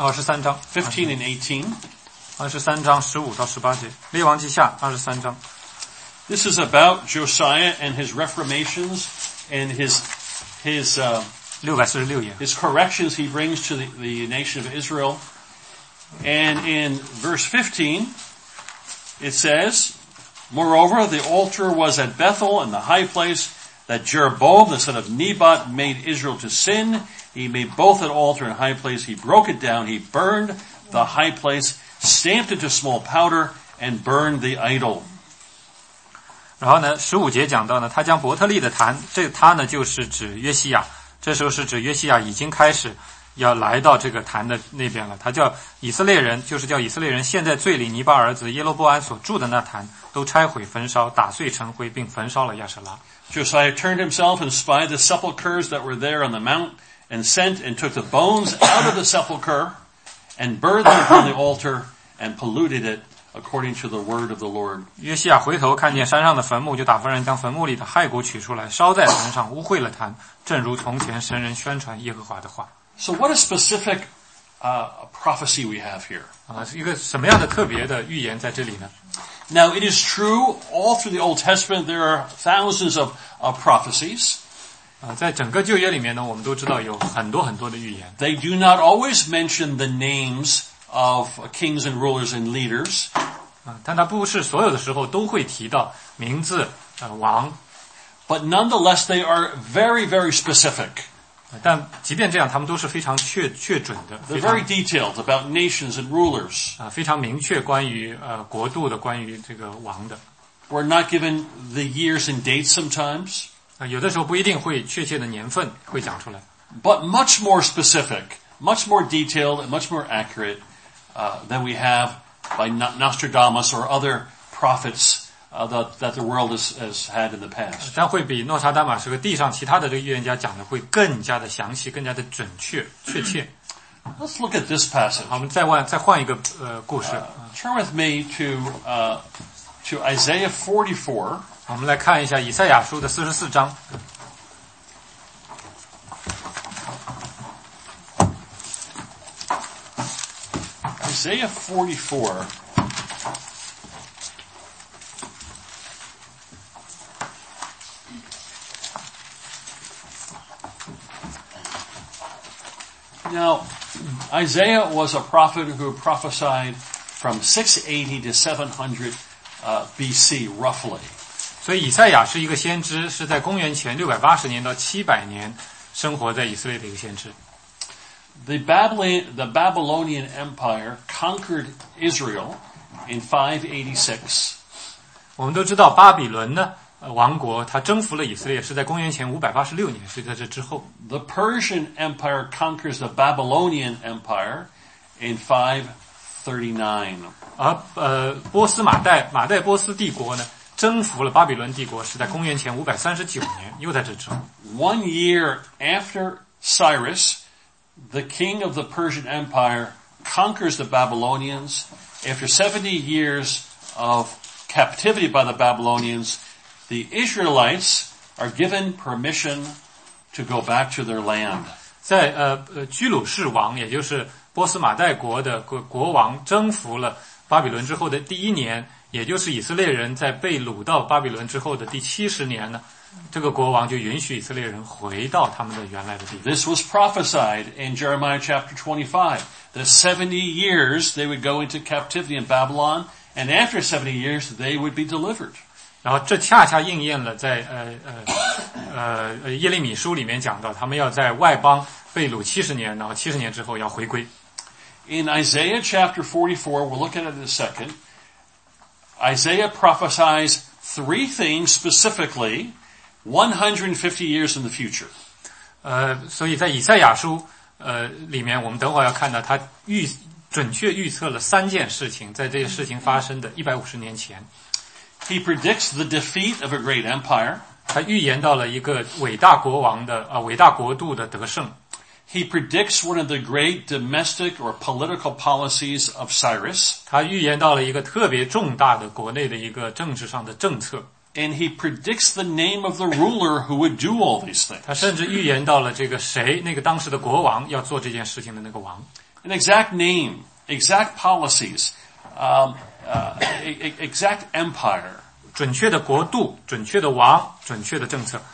二十三章 fifteen and eighteen. 二十三章十五到十八节，列王记下二十三章。 This is about Josiah and his reformations and his his uh, 六百四十六页。 his corrections he brings to the, the nation of Israel. And in verse fifteen, it says, Moreover, the altar was at Bethel in the high place that Jeroboam, the son of Nebat, made Israel to sin. He made both an altar and high place. He broke it down. He burned the high place, stamped it to small powder, and burned the idol. 然后呢，十五节讲到呢，他将伯特利的坛，这他呢就是指约西亚，这时候是指约西亚已经开始要来到这个坛的那边了。他叫以色列人，就是叫以色列人现在罪里尼巴儿子耶罗波安所住的那坛，都拆毁焚烧，打碎成灰，并焚烧了亚舍拉。 Josiah turned himself and spied the sepulchres that were there on the mount, and sent and took the bones out of the sepulchre, and burned them upon the altar, and polluted it, according to the word of the Lord. 约西亚回头看见山上的坟墓，就打发人将坟墓里的骸骨取出来，烧在坛上，污秽了坛，正如从前神人宣传耶和华的话。 So what a specific uh, prophecy we have here. 啊，是一个什么样的特别的预言在这里呢？ Now it is true, all through the Old Testament there are thousands of, of prophecies. 啊，在整个旧约里面呢，我们都知道有很多很多的预言。 They do not always mention the names of kings and rulers and leaders. 啊，但它不是所有的时候都会提到名字、呃王， But nonetheless they are very, very specific. 但即便这样，他们都是非常确确准的， They're 非常 very detailed about nations and rulers. 啊非常明确关于呃国度的，关于这个王的。 We're not given the years and dates sometimes, 啊，有的时候不一定会确切的年份会讲出来， but much more specific, much more detailed, and much more accurate uh, than we have by Nostradamus or other prophets uh, that, that the world has, has had in the past. 但会比诺查丹马斯和地上其他的这个预言家讲的会更加的详细，更加的准确确切。 Let's look at this passage. 好，我们再换再换一个呃故事， Uh, turn with me to uh, to Isaiah forty-four. 我们来看一下以赛亚书的四十四章。 Isaiah forty-four. Now, Isaiah was a prophet who prophesied from six eighty to seven hundred uh, B C, roughly. 所以以赛亚是一个先知，是在公元前六百八十年到七百年生活在以色列的一个先知。 The Babylon, the Babylonian Empire conquered Israel in five eighty-six. 我们都知道巴比伦呢，呃，王国他征服了以色列，是在公元前五百八十六年，是在这之后。 The Persian Empire conquers the Babylonian Empire in five thirty-nine. 而呃，波斯马代马代波斯帝国呢，征服了巴比伦帝国，是在公元前五百三十九年，又在这之后。 One year after Cyrus, the king of the Persian Empire conquers the Babylonians. After seventy years of captivity by the Babylonians, the Israelites are given permission to go back to their land. 在呃呃居鲁士王，也就是波斯马代国的国国王征服了巴比伦之后的第一年，也就是以色列人在被掳到巴比伦之后的第七十年呢，这个国王就允许以色列人回到他们的原来的地方。 This was prophesied in Jeremiah chapter twenty-five. That seventy years they would go into captivity in Babylon, and after seventy years they would be delivered. 然后这恰恰应验了在呃呃呃耶利米书里面讲到，他们要在外邦被掳七十年，然后七十年之后要回归。 In Isaiah chapter forty-four, we'll look at it in a second. Isaiah prophesies three things specifically, one hundred fifty years in the future. 呃，所以在以赛亚书呃里面，我们等会儿要看到他预准确预测了三件事情，在这些事情发生的一百五十年前， He predicts the defeat of a great empire. 他预言到了一个伟大国王的啊、呃、伟大国度的得胜。 He predicts one of the great domestic or political policies of Cyrus. 他预言到了一个特别重大的国内的一个政治上的政策。 And he predicts the name of the ruler who would do all these things. 他甚至预言到了这个谁，那个当时的国王要做这件事情的那个王。 an exact name, exact policies, um, uh, exact empire. 准确的国度，准确的王，准确的政策。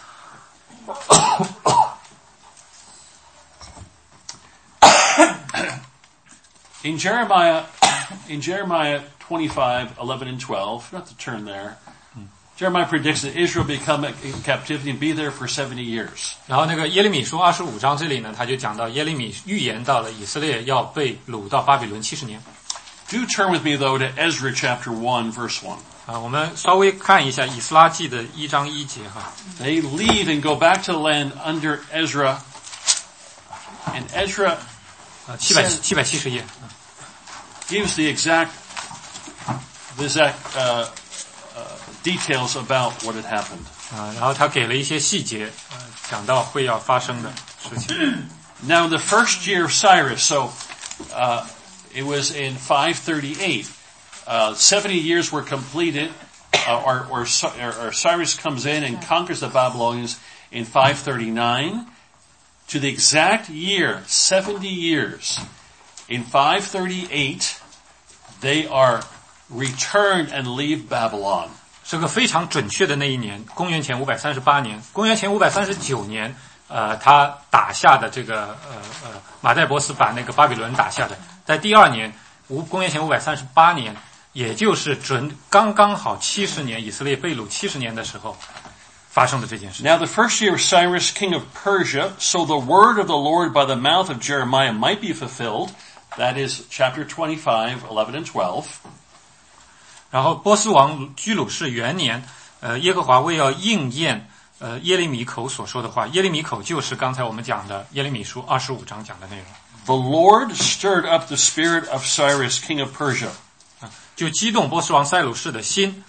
In Jeremiah, in Jeremiah twenty-five, eleven and twelve, you don't have to turn there. Jeremiah predicts that Israel will become in captivity and be there for seventy years. 然后那个耶利米书二十五章这里呢，他就讲到耶利米预言到了以色列要被掳到巴比伦七十年。 Do turn with me though to Ezra chapter one, verse one. 啊，我们稍微看一下以斯拉记的一章一节哈。 They leave and go back to the land under Ezra, and Ezra 啊，七百七百七十页。 gives the exact, the exact uh, uh, details about what had happened. 啊，然后他给了一些细节，呃，讲到会要发生的事情。 Now, in the first year of Cyrus, so uh, it was in five thirty-eight. Uh, seventy years were completed, uh, or, or, or Cyrus comes in and conquers the Babylonians in five thirty-nine. To the exact year, seventy years. In five thirty-eight, they are returned and leave Babylon. 是个非常准确的那一年，公元前五百三十八年，公元前五百三十九年，呃，他打下的这个呃呃马代波斯把那个巴比伦打下的，在第二年，五公元前五百三十八年，也就是准刚刚好七十年，以色列被掳七十年的时候发生的这件事。 Now the first year of Cyrus, king of Persia, so the word of the Lord by the mouth of Jeremiah might be fulfilled. That is chapter twenty-five, eleven and twelve. 然后波斯王居鲁士元年，呃，耶和华为要应验呃耶利米口所说的话，耶利米口就是刚才我们讲的耶利米书二十五章讲的内容。 The Lord stirred up the spirit of Cyrus, king of Persia. 就激动波斯王塞鲁士的心。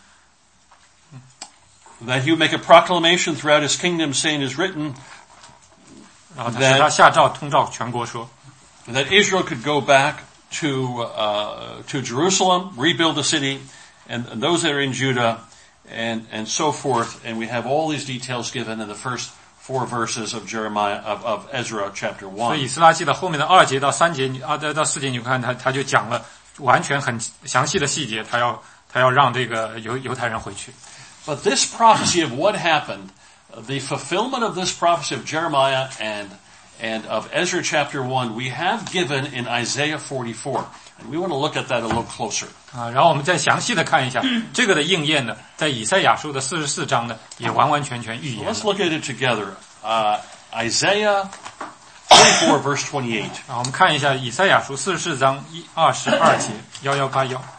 That he would make a proclamation throughout his kingdom, saying, "Is written." 然后他使他下诏通诏全国说。 That Israel could go back to uh, to Jerusalem, rebuild the city, and, and those that are in Judah, and and so forth. And we have all these details given in the first four verses of Jeremiah of, of Ezra chapter one. 所以以斯拉记的后面的二节到三节，啊到四节，你看他他就讲了完全很详细的细节，他要他要让这个犹犹太人回去。 But this prophecy of what happened, the fulfillment of this prophecy of Jeremiah and And of Ezra chapter one, we have given in Isaiah forty-four. And we want to look at that a little closer. 啊，然后我们再详细的看一下这个的应验呢，在以赛亚书的四十四章呢，也完完全全预言了。 Let's look at it together. Uh, Isaiah forty-four, verse twenty-eight. 啊，我们看一下以赛亚书四十四章一二十二节，幺幺八幺。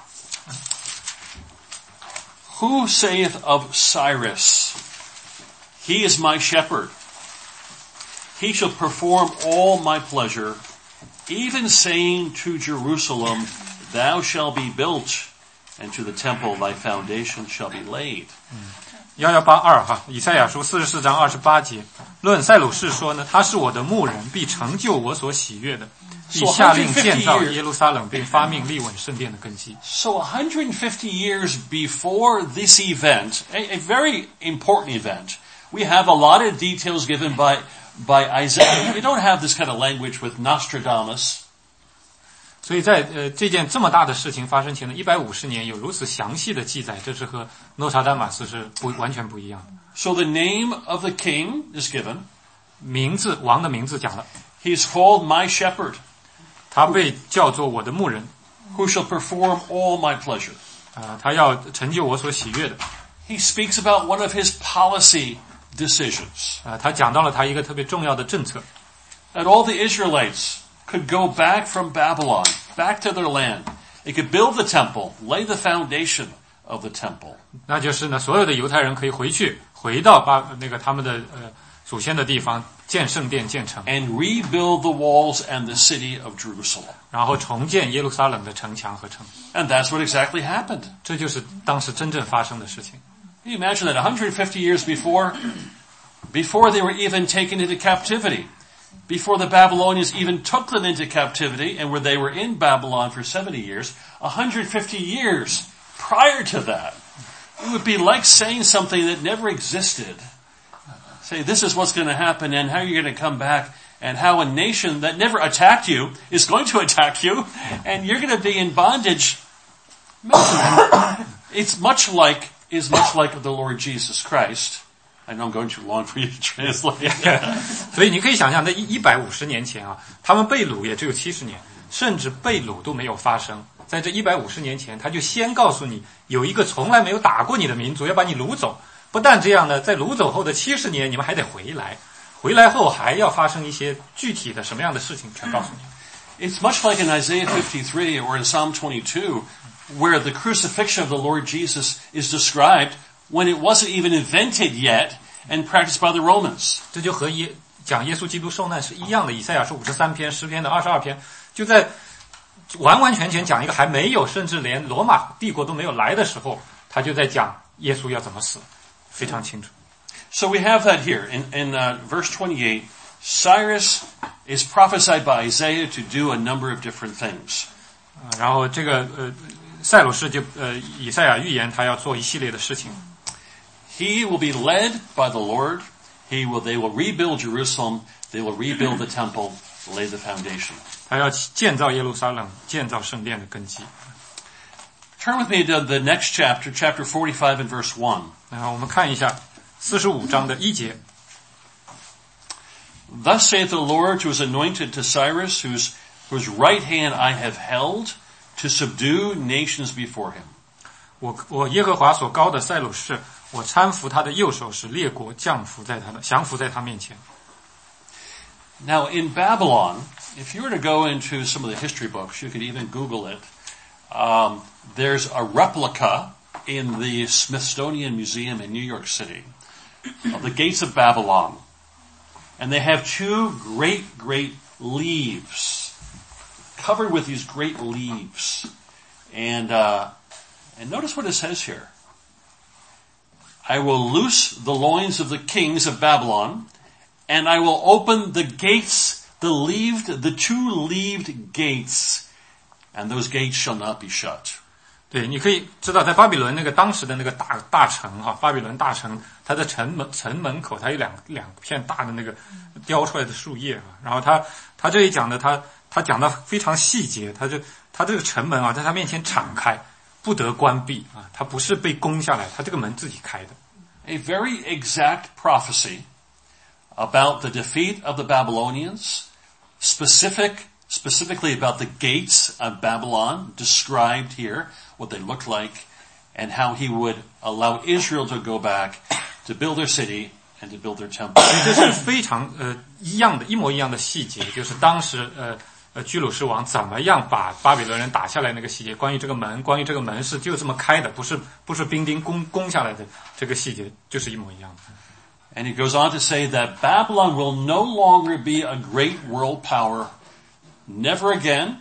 Who saith of Cyrus, He is my shepherd. He shall perform all my pleasure, even saying to Jerusalem, Thou shalt be built, and to the temple thy foundation shall be laid. 幺幺八二哈，以赛亚书四十四章二十八节，论塞鲁士说呢，他是我的牧人，必成就我所喜悦的，必下令建造耶路撒冷，并发命立稳圣殿的根基。 So one hundred fifty years before this event, a, a very important event, we have a lot of details given by by Isaiah. We don't have this kind of language with Nostradamus. 所以在呃这件这么大的事情发生前的一百五十年有如此详细的记载，这是和诺查丹马斯是不完全不一样的。 So the name of the king is given. 名字，王的名字讲了。 He's called my shepherd. 他被叫做我的牧人。 Who shall perform all my pleasure. 啊、呃，他要成就我所喜悦的。 He speaks about one of his policy decisions. 啊、呃，他讲到了他一个特别重要的政策。 That all the Israelites could go back from Babylon, back to their land. They could build the temple, lay the foundation of the temple. 那就是呢，所有的犹太人可以回去，回到巴那个他们的呃祖先的地方，建圣殿、建城。 And rebuild the walls and the city of Jerusalem. 然后重建耶路撒冷的城墙和城。 And that's what exactly happened. 这就是当时真正发生的事情。 Can you imagine that one hundred fifty years before, before they were even taken into captivity, before the Babylonians even took them into captivity, and where they were in Babylon for seventy years, one hundred fifty years prior to that, it would be like saying something that never existed. Say, this is what's going to happen, and how you're going to come back and how a nation that never attacked you is going to attack you, and you're going to be in bondage. It's much like, is much like the Lord Jesus Christ. I know I'm going too long for you to translate. 所以你可以想象，在一百五十年前啊，他们被掳也只有七十年，甚至被掳都没有发生。在这一百五十年前，他就先告诉你，有一个从来没有打过你的民族要把你掳走。不但这样呢，在掳走后的七十年，你们还得回来。回来后还要发生一些具体的什么样的事情，全告诉你。 It's much like in Isaiah fifty-three or in Psalm twenty-two, where the crucifixion of the Lord Jesus is described when it wasn't even invented yet and practiced by the Romans. 这就和耶讲耶稣基督受难是一样的。以赛亚书五十三篇、诗篇的二十二篇，就在完完全全讲一个还没有，甚至连罗马帝国都没有来的时候，他就在讲耶稣要怎么死，非常清楚。 So we have that here in, in uh, verse twenty-eight. Cyrus is prophesied by Isaiah to do a number of different things. 然后这个呃，塞鲁士就呃，以赛亚预言他要做一系列的事情。 He will be led by the Lord. He will, they will rebuild Jerusalem. They will rebuild the temple, lay the foundation. 他要建造耶路撒冷，建造圣殿的根基。 Turn with me to the next chapter, chapter forty-five and verse one. 然后我们看一下四十五章的一节。 Thus saith the Lord to his anointed, to Cyrus, whose, whose right hand I have held, to subdue nations before him. 我我耶和华所高的塞鲁士，我搀扶他的右手，使列国降服在他的降服在他面前。 Now in Babylon, if you were to go into some of the history books, you could even Google it. Um, there's a replica in the Smithsonian Museum in New York City of the gates of Babylon. And they have two great, great leaves, covered with these great leaves. And, uh, and notice what it says here. I will loose the loins of the kings of Babylon, and I will open the gates, the leaved, the two-leaved gates, and those gates shall not be shut. 对，你可以知道，在巴比伦那个当时的那个大大城哈，巴比伦大城，它的城门城门口，它有两两片大的那个雕出来的树叶啊。然后他他这里讲的，他他讲的非常细节，他就他这个城门啊，在他面前敞开，不得关闭啊，它不是被攻下来，它这个门自己开的。 A very exact prophecy about the defeat of the Babylonians, specific, specifically about the gates of Babylon, described here, what they looked like, and how he would allow Israel to go back to build their city and to build their temple. 这是非常呃一样的，一模一样的细节，就是当时呃呃居鲁士王怎么样把巴比伦人打下来那个细节。关于这个门，关于这个门是就这么开的，不是不是兵丁攻攻下来的，这个细节就是一模一样的。 And he goes on to say that Babylon will no longer be a great world power. Never again.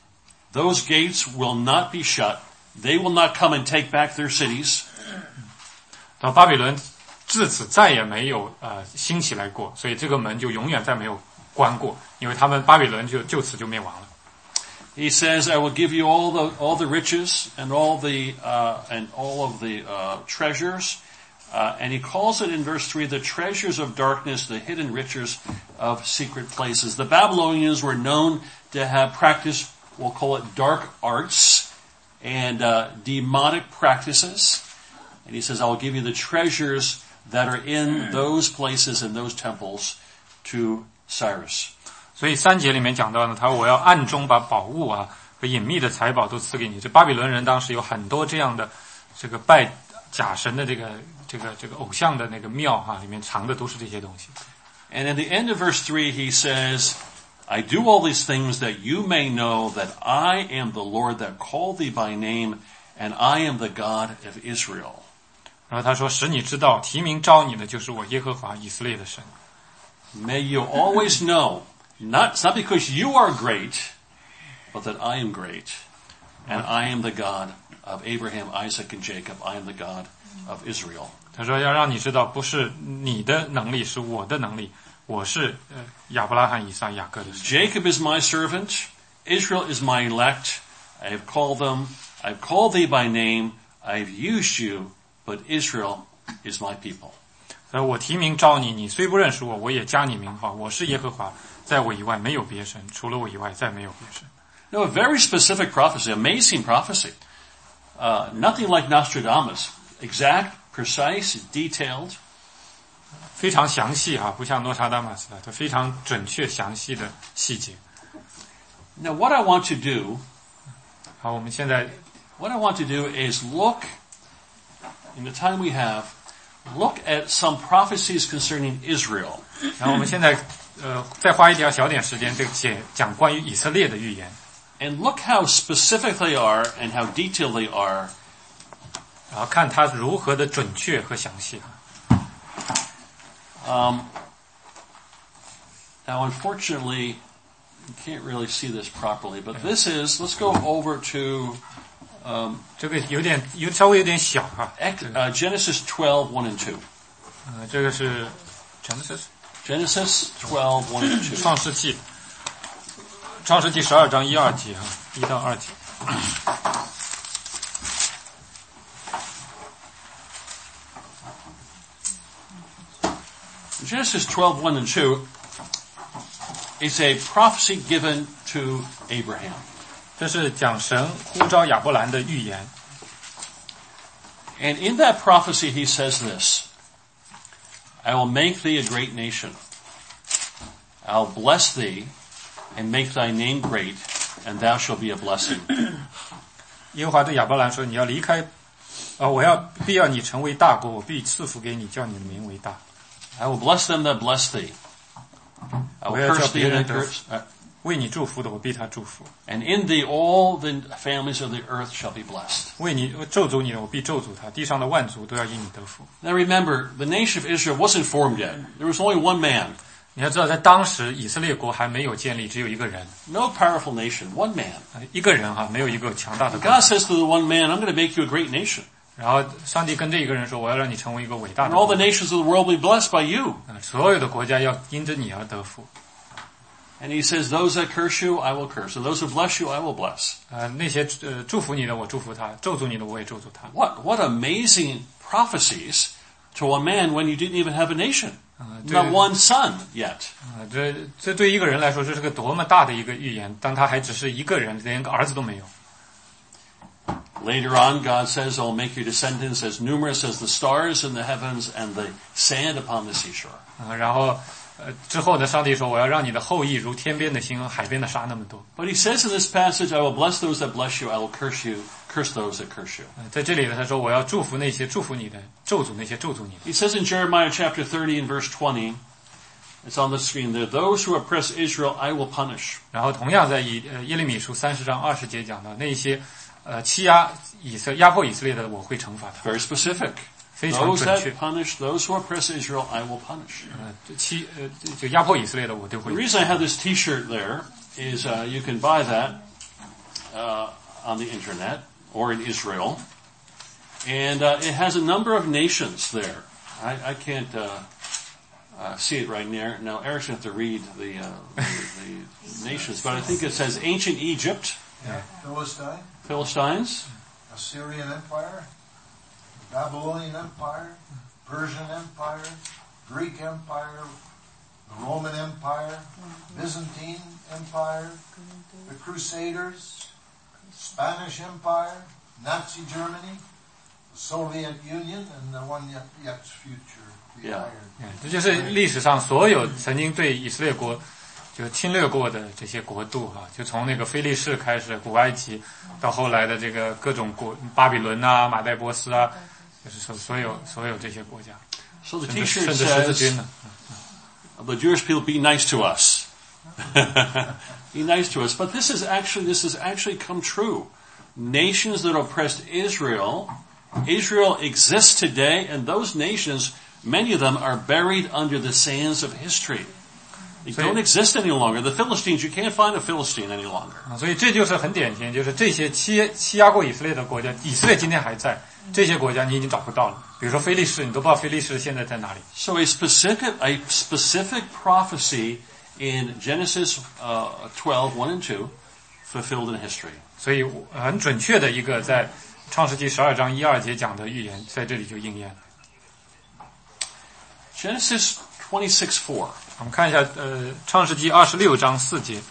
Those gates will not be shut. They will not come and take back their cities. 到巴比伦自此再也没有呃兴起来过，所以这个门就永远再没有关过，因为他们巴比伦就就此就灭亡了。 He says, I will give you all the, all the riches and all the, uh, and all of the, uh, treasures. Uh, and he calls it in verse three, the treasures of darkness, the hidden riches of secret places. The Babylonians were known to have practiced, we'll call it dark arts and, uh, demonic practices. And he says, I will give you the treasures that are in those places and those temples to Cyrus. 所以三节里面讲到呢，他说我要暗中把宝物啊和隐秘的财宝都赐给你。这巴比伦人当时有很多这样的这个拜假神的这个这个这个偶像的那个庙哈、啊，里面藏的都是这些东西。 And in the end of verse three, he says, I do all these things that you may know that I am the Lord that called thee by name, and I am the God of Israel. 然后他说，使你知道提名召你的就是我耶和华以色列的神。 May you always know, not, it's not because you are great, but that I am great, and I am the God of Abraham, Isaac, and Jacob. I am the God of Israel. 他说要让你知道，不是你的能力，是我的能力。我是呃亚伯拉罕、以撒、雅各的神。 Jacob is my servant. Israel is my elect. I have called them. I've called thee by name. I've used you, but Israel is my people. 呃，我提名召你，你虽不认识我，我也加你名号。我是耶和华，在我以外没有别神，除了我以外再没有别神。 No, a very specific prophecy, amazing prophecy. Uh, nothing like Nostradamus. Exact, precise, detailed. 非常详细哈，不像诺查达马斯的，它非常准确详细的细节。 Now, what I want to do, 好，我们现在 what I want to do is look, in the time we have, look at some prophecies concerning Israel. 然后我们现在呃再花一条小点时间，这个讲讲关于以色列的预言。 And look how specific they are and how detailed they are. 然后看它如何的准确和详细。 Um, now, unfortunately, you can't really see this properly, but this is, let's go over to um, 这个有点有稍微有点小哈。 uh, Genesis twelve, one and two. 呃，这个是 Genesis Genesis twelve, one and two. 创世纪，创世纪十二章一二节哈，一到二节。 Genesis twelve, one and two is a prophecy given to Abraham. 这是讲神呼召亚伯兰的预言。 And in that prophecy he says this, I will make thee a great nation. I'll bless thee and make thy name great, and thou shalt be a blessing. 耶和华对亚伯兰说：“你要离开，啊、呃，我要必要你成为大国，我必赐福给你，叫你的名为大。” I will bless them that bless thee. I will 我要叫 curse 别 thee 人 that 得 curse. Uh, 为你祝福的，我必他祝福； and in thee all the families of the earth shall be blessed. 为你咒诅你的，我必咒诅他。地上的万族都要因你得福。 Now remember, the nation of Israel wasn't formed yet. There was only one man. 你要知道，在当时以色列国还没有建立，只有一个人， No powerful nation. One man. 呃一个人哈，没有一个强大的国。 God says to the one man, I'm going to make you a great nation. 然后上帝跟这一个人说：“我要让你成为一个伟大 And 的 all 国 the nations of the world will be blessed by you. 呃所有的国家要因着你而得福。 And he says, those that curse you, I will curse. And those who bless you, I will bless. 呃，那些呃祝福你的，我祝福他；咒诅你的，我也咒诅他。 What, what amazing prophecies to a man when you didn't even have a nation. 呃， Not 这 one son yet. 呃这这对一个人来说，这是个多么大的一个预言！当他还只是一个人，连个儿子都没有。 Later on, God says, I'll make your descendants as numerous as the stars in the heavens and the sand upon the seashore. 啊，然后，呃，之后呢，上帝说，我要让你的后裔如天边的星，海边的沙那么多。 But he says in this passage, I will bless those that bless you, I will curse you, curse those that curse you. 呃在这里呢，他说，我要祝福那些祝福你的，咒诅那些咒诅你的。 He says in Jeremiah chapter thirty and verse twenty, it's on the screen there, those who oppress Israel, I will punish. 然后同样在以呃耶利米书三十章二十节讲到，那些呃欺压以色压迫以色列的，我会惩罚他。 Very specific. 非常 Those 准确 that。punish, those who oppress Israel, I will punish. 呃，欺呃就压迫以色列的，我都 The 会。 reason I have this T-shirt there is uh, you can buy that uh, on the internet or in Israel, and uh, it has a number of nations there. I, I can't uh, uh, see it right now. Now Eric's going to have to read the, uh, the, the nations, but I think it says ancient Egypt, Yeah. Philistine, Philistines, Assyrian Empire, Babylonian Empire, Persian Empire, Greek Empire, the Roman Empire, Byzantine Empire, the Crusaders, Spanish Empire, Nazi Germany, the Soviet Union, and the one yet, yet future, the Yeah. Iron. 嗯这就是历史上所有曾经对以色列国就侵略过的这些国度哈、就从那个非利士开始，古埃及，到后来的这个各种国，巴比伦啊、马代波斯啊，就是所所有所有这些国家， So the 甚至 T-shirt 甚至十字 says, 军呢。 the Jewish people, be nice to us. Be nice to us. But this is actually, this has actually come true. Nations that oppressed Israel, Israel exists today, and those nations, many of them are buried under the sands of history. They So- don't exist any longer. The Philistines, you can't find a Philistine any longer. 啊，所以这就是很典型，就是这些欺欺压过以色列的国家，以色列今天还在，这些国家你已经找不到了。比如说菲利士，你都不知道菲利士现在在哪里。 So a specific, a specific prophecy in Genesis uh, twelve, one and two, fulfilled in history. 所以很准确的一个在创世纪十二章一二节讲的预言，在这里就应验了。 Genesis twenty-six four. 我们看一下，呃，创世纪二十六章四节。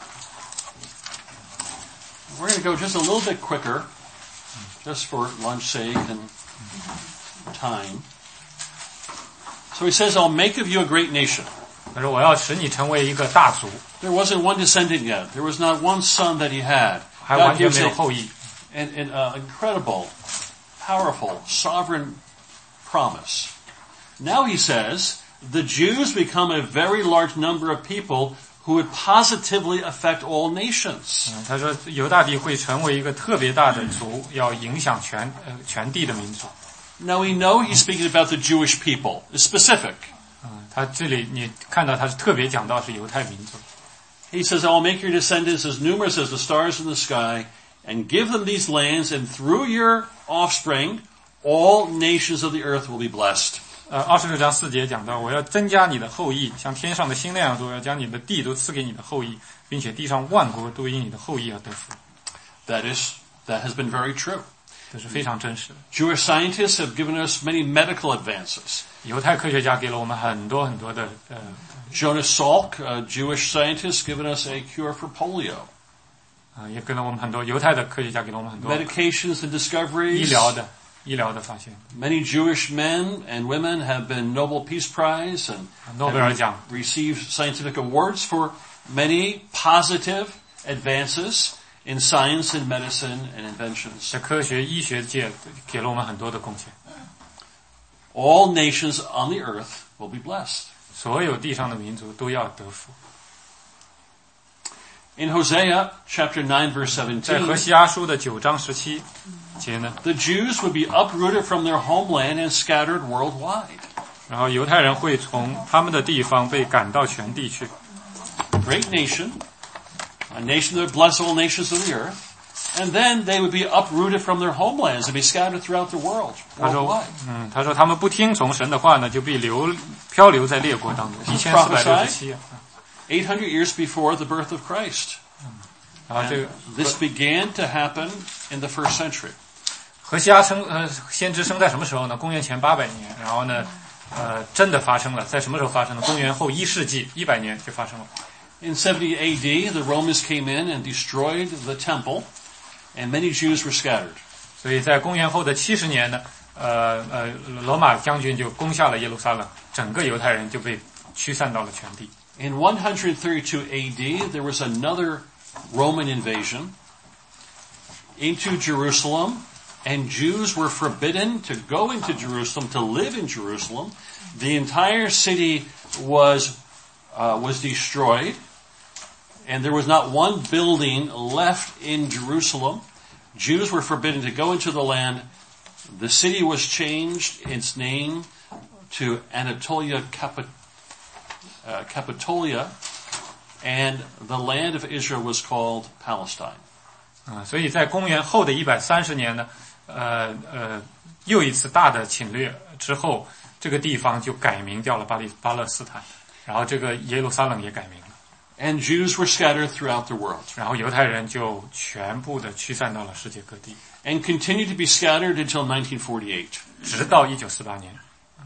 We're going to go just a little bit quicker, just for lunch sake and time. So he says, I'll make of you a great nation. 他说：“我要使你成为一个大族。” There wasn't one descendant yet. There was not one son that he had. 还完 God 全 gives 没有 a, 后裔。 an, an uh, incredible, powerful, sovereign promise. Now he says, the Jews become a very large number of people who would positively affect all nations. 嗯，他说犹大地会成为一个特别大的族，要影响全呃全地的民族。 Now we know he's speaking about the Jewish people. It's specific. 嗯，他这里你看到他是特别讲到是犹太民族。 He says, I will make your descendants as numerous as the stars in the sky and give them these lands, and through your offspring, all nations of the earth will be blessed. 呃，二十六章四节讲到，我要增加你的后裔，像天上的星那样多，要将你的地都赐给你的后裔，并且地上万国都因你的后裔而得福。 That is, that has been very true. 这是非常真实的。 Jewish scientists have given us many medical advances. 犹太科学家给了我们很多很多的呃 Jonas Salk, a Jewish scientist, given us a cure for polio. 啊、呃，也给了我们很多犹太的科学家给了我们很多 Medications and 医 discoveries. 疗的医疗的发现。 Many Jewish men and women have been Nobel Peace Prize and 诺贝尔奖 received scientific awards for many positive advances in science and medicine and inventions. 在科学医学界给了我们很多的贡献。 All nations on the earth will be blessed. 所有地上的民族都要得福。 In Hosea chapter nine verse 在 seventeen, 何西阿书的九章十七节呢， the Jews would be uprooted from their homeland and scattered worldwide. 然后犹太人会从他们的地方被赶到全地去。 Great nation, a nation that would bless all nations of the earth, and then they would be uprooted from their homelands and be scattered throughout the world, 他说 worldwide.， 嗯，他说他们不听从神的话呢，就被流漂流在列国当中，一千四百六十七啊。 eight hundred years before the birth of Christ. 然后这个 This began to happen in the first century. 何西阿生呃先知生在什么时候呢？公元前八百年。然后呢，呃，真的发生了，在什么时候发生的？公元后一世纪，一百年就发生了。 In seventy A D, the Romans came in and destroyed the temple, and many Jews were scattered. 所以在公元后的七十年呢，呃呃，罗马将军就攻下了耶路撒冷，整个犹太人就被驱散到了全地。 In one thirty-two A D, there was another Roman invasion into Jerusalem, and Jews were forbidden to go into Jerusalem, to live in Jerusalem. The entire city was uh, was destroyed, and there was not one building left in Jerusalem. Jews were forbidden to go into the land. The city was changed its name to Anatolia Capitolia. Uh, Capitolia, and the land of Israel was called Palestine. 啊、所以在公元后的一百三十年呢，呃呃，又一次大的侵略之后，这个地方就改名叫了巴利巴勒斯坦，然后这个耶路撒冷也改名了， And Jews were scattered throughout the world, 然后犹太人就全部的驱散到了世界各地， and continued to be scattered until nineteen forty-eight. 直到一九四八年。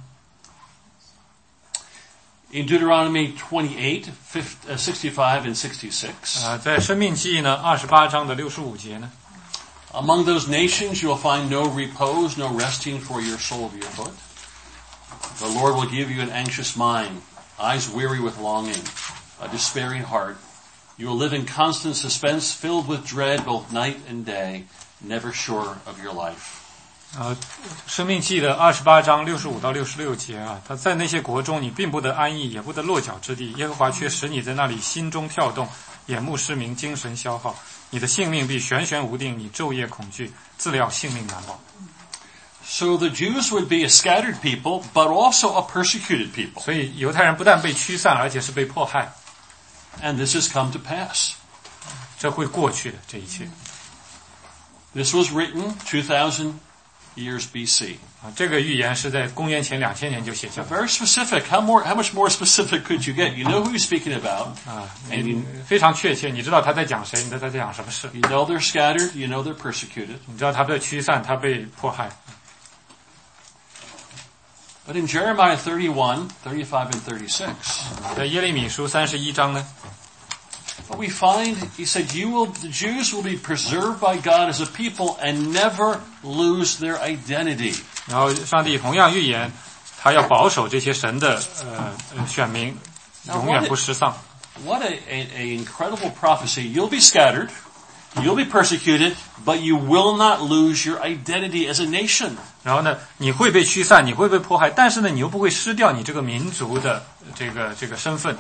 In Deuteronomy twenty-eight, sixty-five, and sixty-six, 啊、在申命记呢二十八章的六十五节呢， among those nations you will find no repose, no resting for your sole of your foot. The Lord will give you an anxious mind, eyes weary with longing, a despairing heart. You will live in constant suspense, filled with dread both night and day, never sure of your life. 呃，生命记的二十八章六十五到六十六节啊，他在那些国中你并不得安逸，也不得落脚之地，耶和华却使你在那里心中跳动，眼目失明，精神消耗，你的性命必悬悬无定，你昼夜恐惧，自料性命难保。 So the Jews would be a scattered people, but also a persecuted people. 所以犹太人不但被驱散，而且是被迫害， And this has come to pass. 这会过去的这一切 This was written two thousand years B C. 啊，这个预言是在公元前两千年就写下的 Very specific. How more? How much more specific could you get? You know who you're speaking about. 啊， And 你 you, 非常确切，你知道他在讲谁，你知道他在讲什么事， you know they're scattered. You know they're persecuted. 你知道他被驱散，他被迫害。 But in Jeremiah thirty-one, thirty-five, and thirty-six, 在耶利米书三十一章呢， what we find, he said, "You will, the Jews will be preserved by God as a people and never lose their identity." 然后上帝同样预言，他要保守这些神的呃呃选民，永远不失丧。 What a, a, a incredible prophecy! You'll be scattered, you'll be persecuted, but you will not lose your identity as a nation. 然后呢，你会被驱散，你会被迫害，但是呢，你又不会失掉你这个民族的这个这个身份。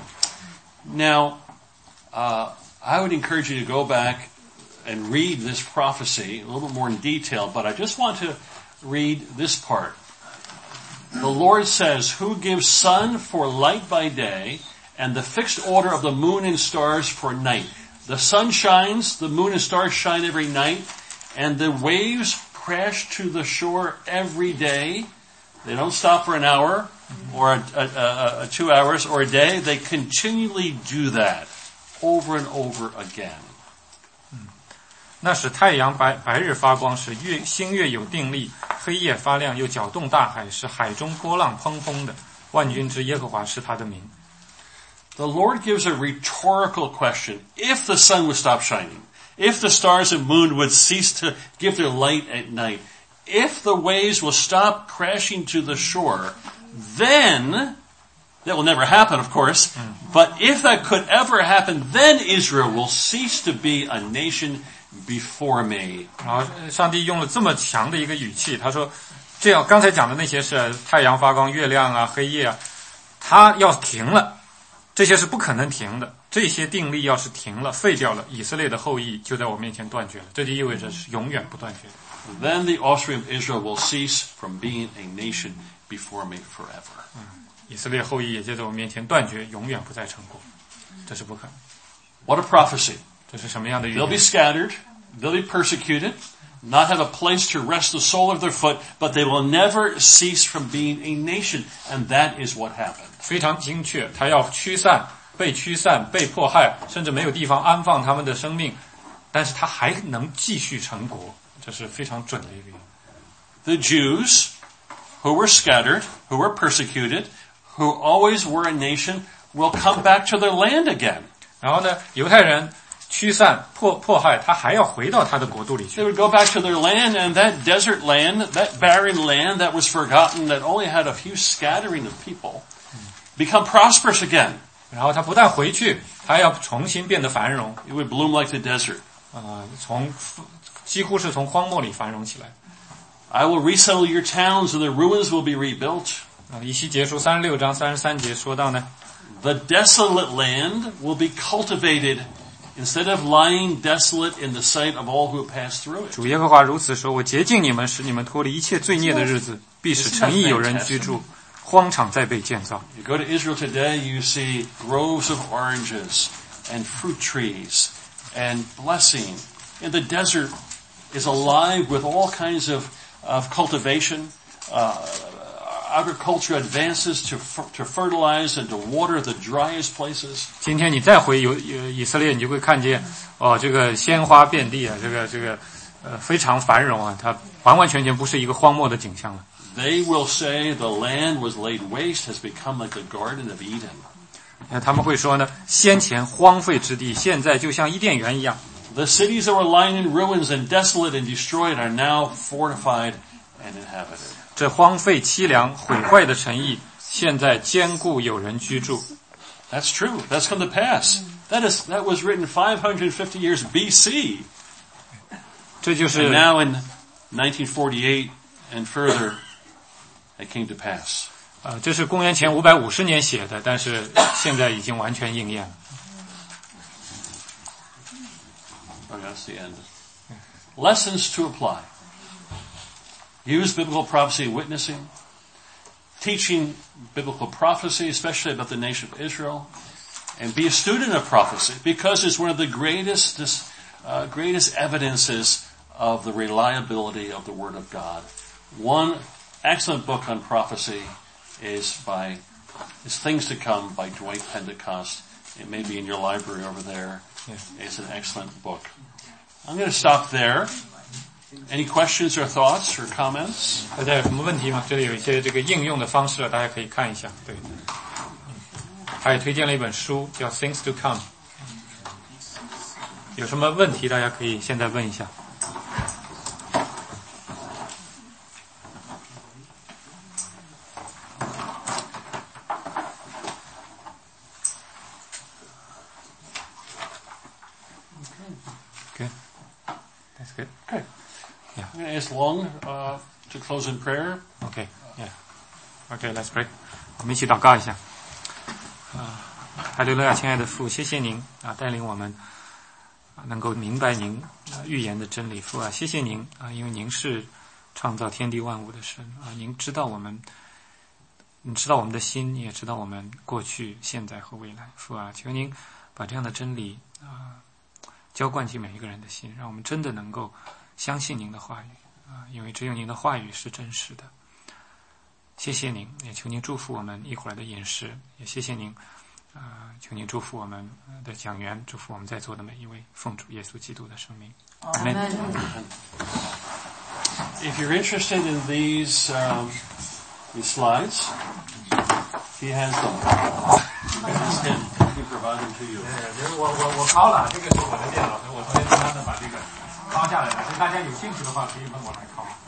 Now, uh, I would encourage you to go back and read this prophecy a little bit more in detail, but I just want to read this part. The Lord says, "Who gives sun for light by day, and the fixed order of the moon and stars for night? The sun shines, the moon and stars shine every night, and the waves crash to the shore every day." They don't stop for an hour, or a, a, a, a two hours, or a day. They continually do that over and over again. 那使太阳白白日发光，使月星月有定力，黑夜发亮，又搅动大海，使海中波浪砰砰的。万军之耶和华是他的名。 The Lord gives a rhetorical question. If the sun would stop shining, if the stars and moon would cease to give their light at night, if the waves will stop crashing to the shore, then, that will never happen, of course, but if that could ever happen, then Israel will cease to be a nation before me. 然后上帝用了这么强的一个语气，他说：“这样刚才讲的那些事，太阳发光、月亮啊、黑夜啊，它要停了。” 这些是不可能停的，这些定力要是停了、废掉了，以色列的后裔就在我面前断绝了，这就意味着是永远不断绝的。 Then the offspring of Israel will cease from being a nation before me forever. 以色列后裔也就在我面前断绝，永远不再成国，这是不可能。 What a prophecy! 这是什么样的预 They'll be 言？ scattered, they'll be persecuted, not have a place to rest the sole of their foot, but they will never cease from being a nation, and that is what happened. 非常精确，他要驱散、被驱散、被迫害，甚至没有地方安放他们的生命，但是他还能继续成国，这是非常准的一个预言。 The Jews who were scattered, who were persecuted, who always were a nation, will come back to their land again. 然后呢，犹太人驱散、迫迫害，他还要回到他的国度里 They 去。 would go back to their land, and that desert land, that barren land that was forgotten, that only had a few scattering of people, become prosperous again. 然后他不但回去，他还要重新变得繁荣， It would bloom like the desert. 呃，从几乎是从荒漠里繁荣起来。 I will resettle your towns, and their ruins will be rebuilt. 啊，以西结书三十六章三十三节说到呢， The desolate land will be cultivated instead of lying desolate in the sight of all who pass through it. 主耶和华如此说：我洁净你们，使你们脱离一切罪孽的日子，必使诚意有人居住，荒场再被建造。 You go to Israel today, you see groves of oranges and fruit trees and blessing. And the desert is alive with all kinds of, of cultivation. Uh, agriculture advances to to fertilize and to water the driest places. 今天你再回有以色列，你就会看见哦，这个鲜花遍地啊，这个这个呃非常繁荣啊，它完完全全不是一个荒漠的景象了。 They will say the land was laid waste, has become like the Garden of Eden. 那他们会说呢，先前荒废之地，现在就像伊甸园一样。 The cities that were lying in ruins and desolate and destroyed are now fortified and inhabited. 这荒废凄凉毁坏的城邑，现在坚固有人居住。 That's true. That's come to pass. That is that was written five hundred fifty years B C. 这就是 And now in nineteen forty-eight and further, it came to pass. 呃，这是公元前五百五十年写的，但是现在已经完全应验了。 Oh, that's the end. Lessons to apply. Use biblical prophecy witnessing. Teaching biblical prophecy, especially about the nation of Israel. And be a student of prophecy, because it's one of the greatest, uh, greatest evidences of the reliability of the Word of God. One excellent book on prophecy is by is Things to Come by Dwight Pentecost. It may be in your library over there. Yeah. It's an excellent book. I'm going to stop there. Any questions or thoughts or comments? 大家有什么问题吗？这里有一些这个应用的方式，大家可以看一下。对，他也推荐了一本书叫《Things to Come》。有什么问题，大家可以现在问一下。Okay, that's good. Okay. Yeah. I'm going to ask Long uh, to close in prayer. Okay, yeah. Okay, let's pray. 我们一起祷告一下。啊，哈利路亚，亲爱的父，谢谢您啊，带领我们啊，能够明白您啊预言的真理。父啊，谢谢您啊，因为您是创造天地万物的神啊，您知道我们，你知道我们的心，你也知道我们过去、现在和未来。父啊，求您把这样的真理啊浇灌进每一个人的心，让我们真的能够相信您的话语啊，因为只有您的话语是真实的。谢谢您，也求您祝福我们一会儿的饮食，也谢谢您啊、呃，求您祝福我们的讲员，祝福我们在座的每一位，奉主耶稣基督的圣名。Amen. If you're interested in these um, these slides, he has them. Ask him. He provide them to you. 我我我拷了，这个是我的电脑，所以我昨天让他们把这个拷下来了。所以大家有兴趣的话，可以问我来拷。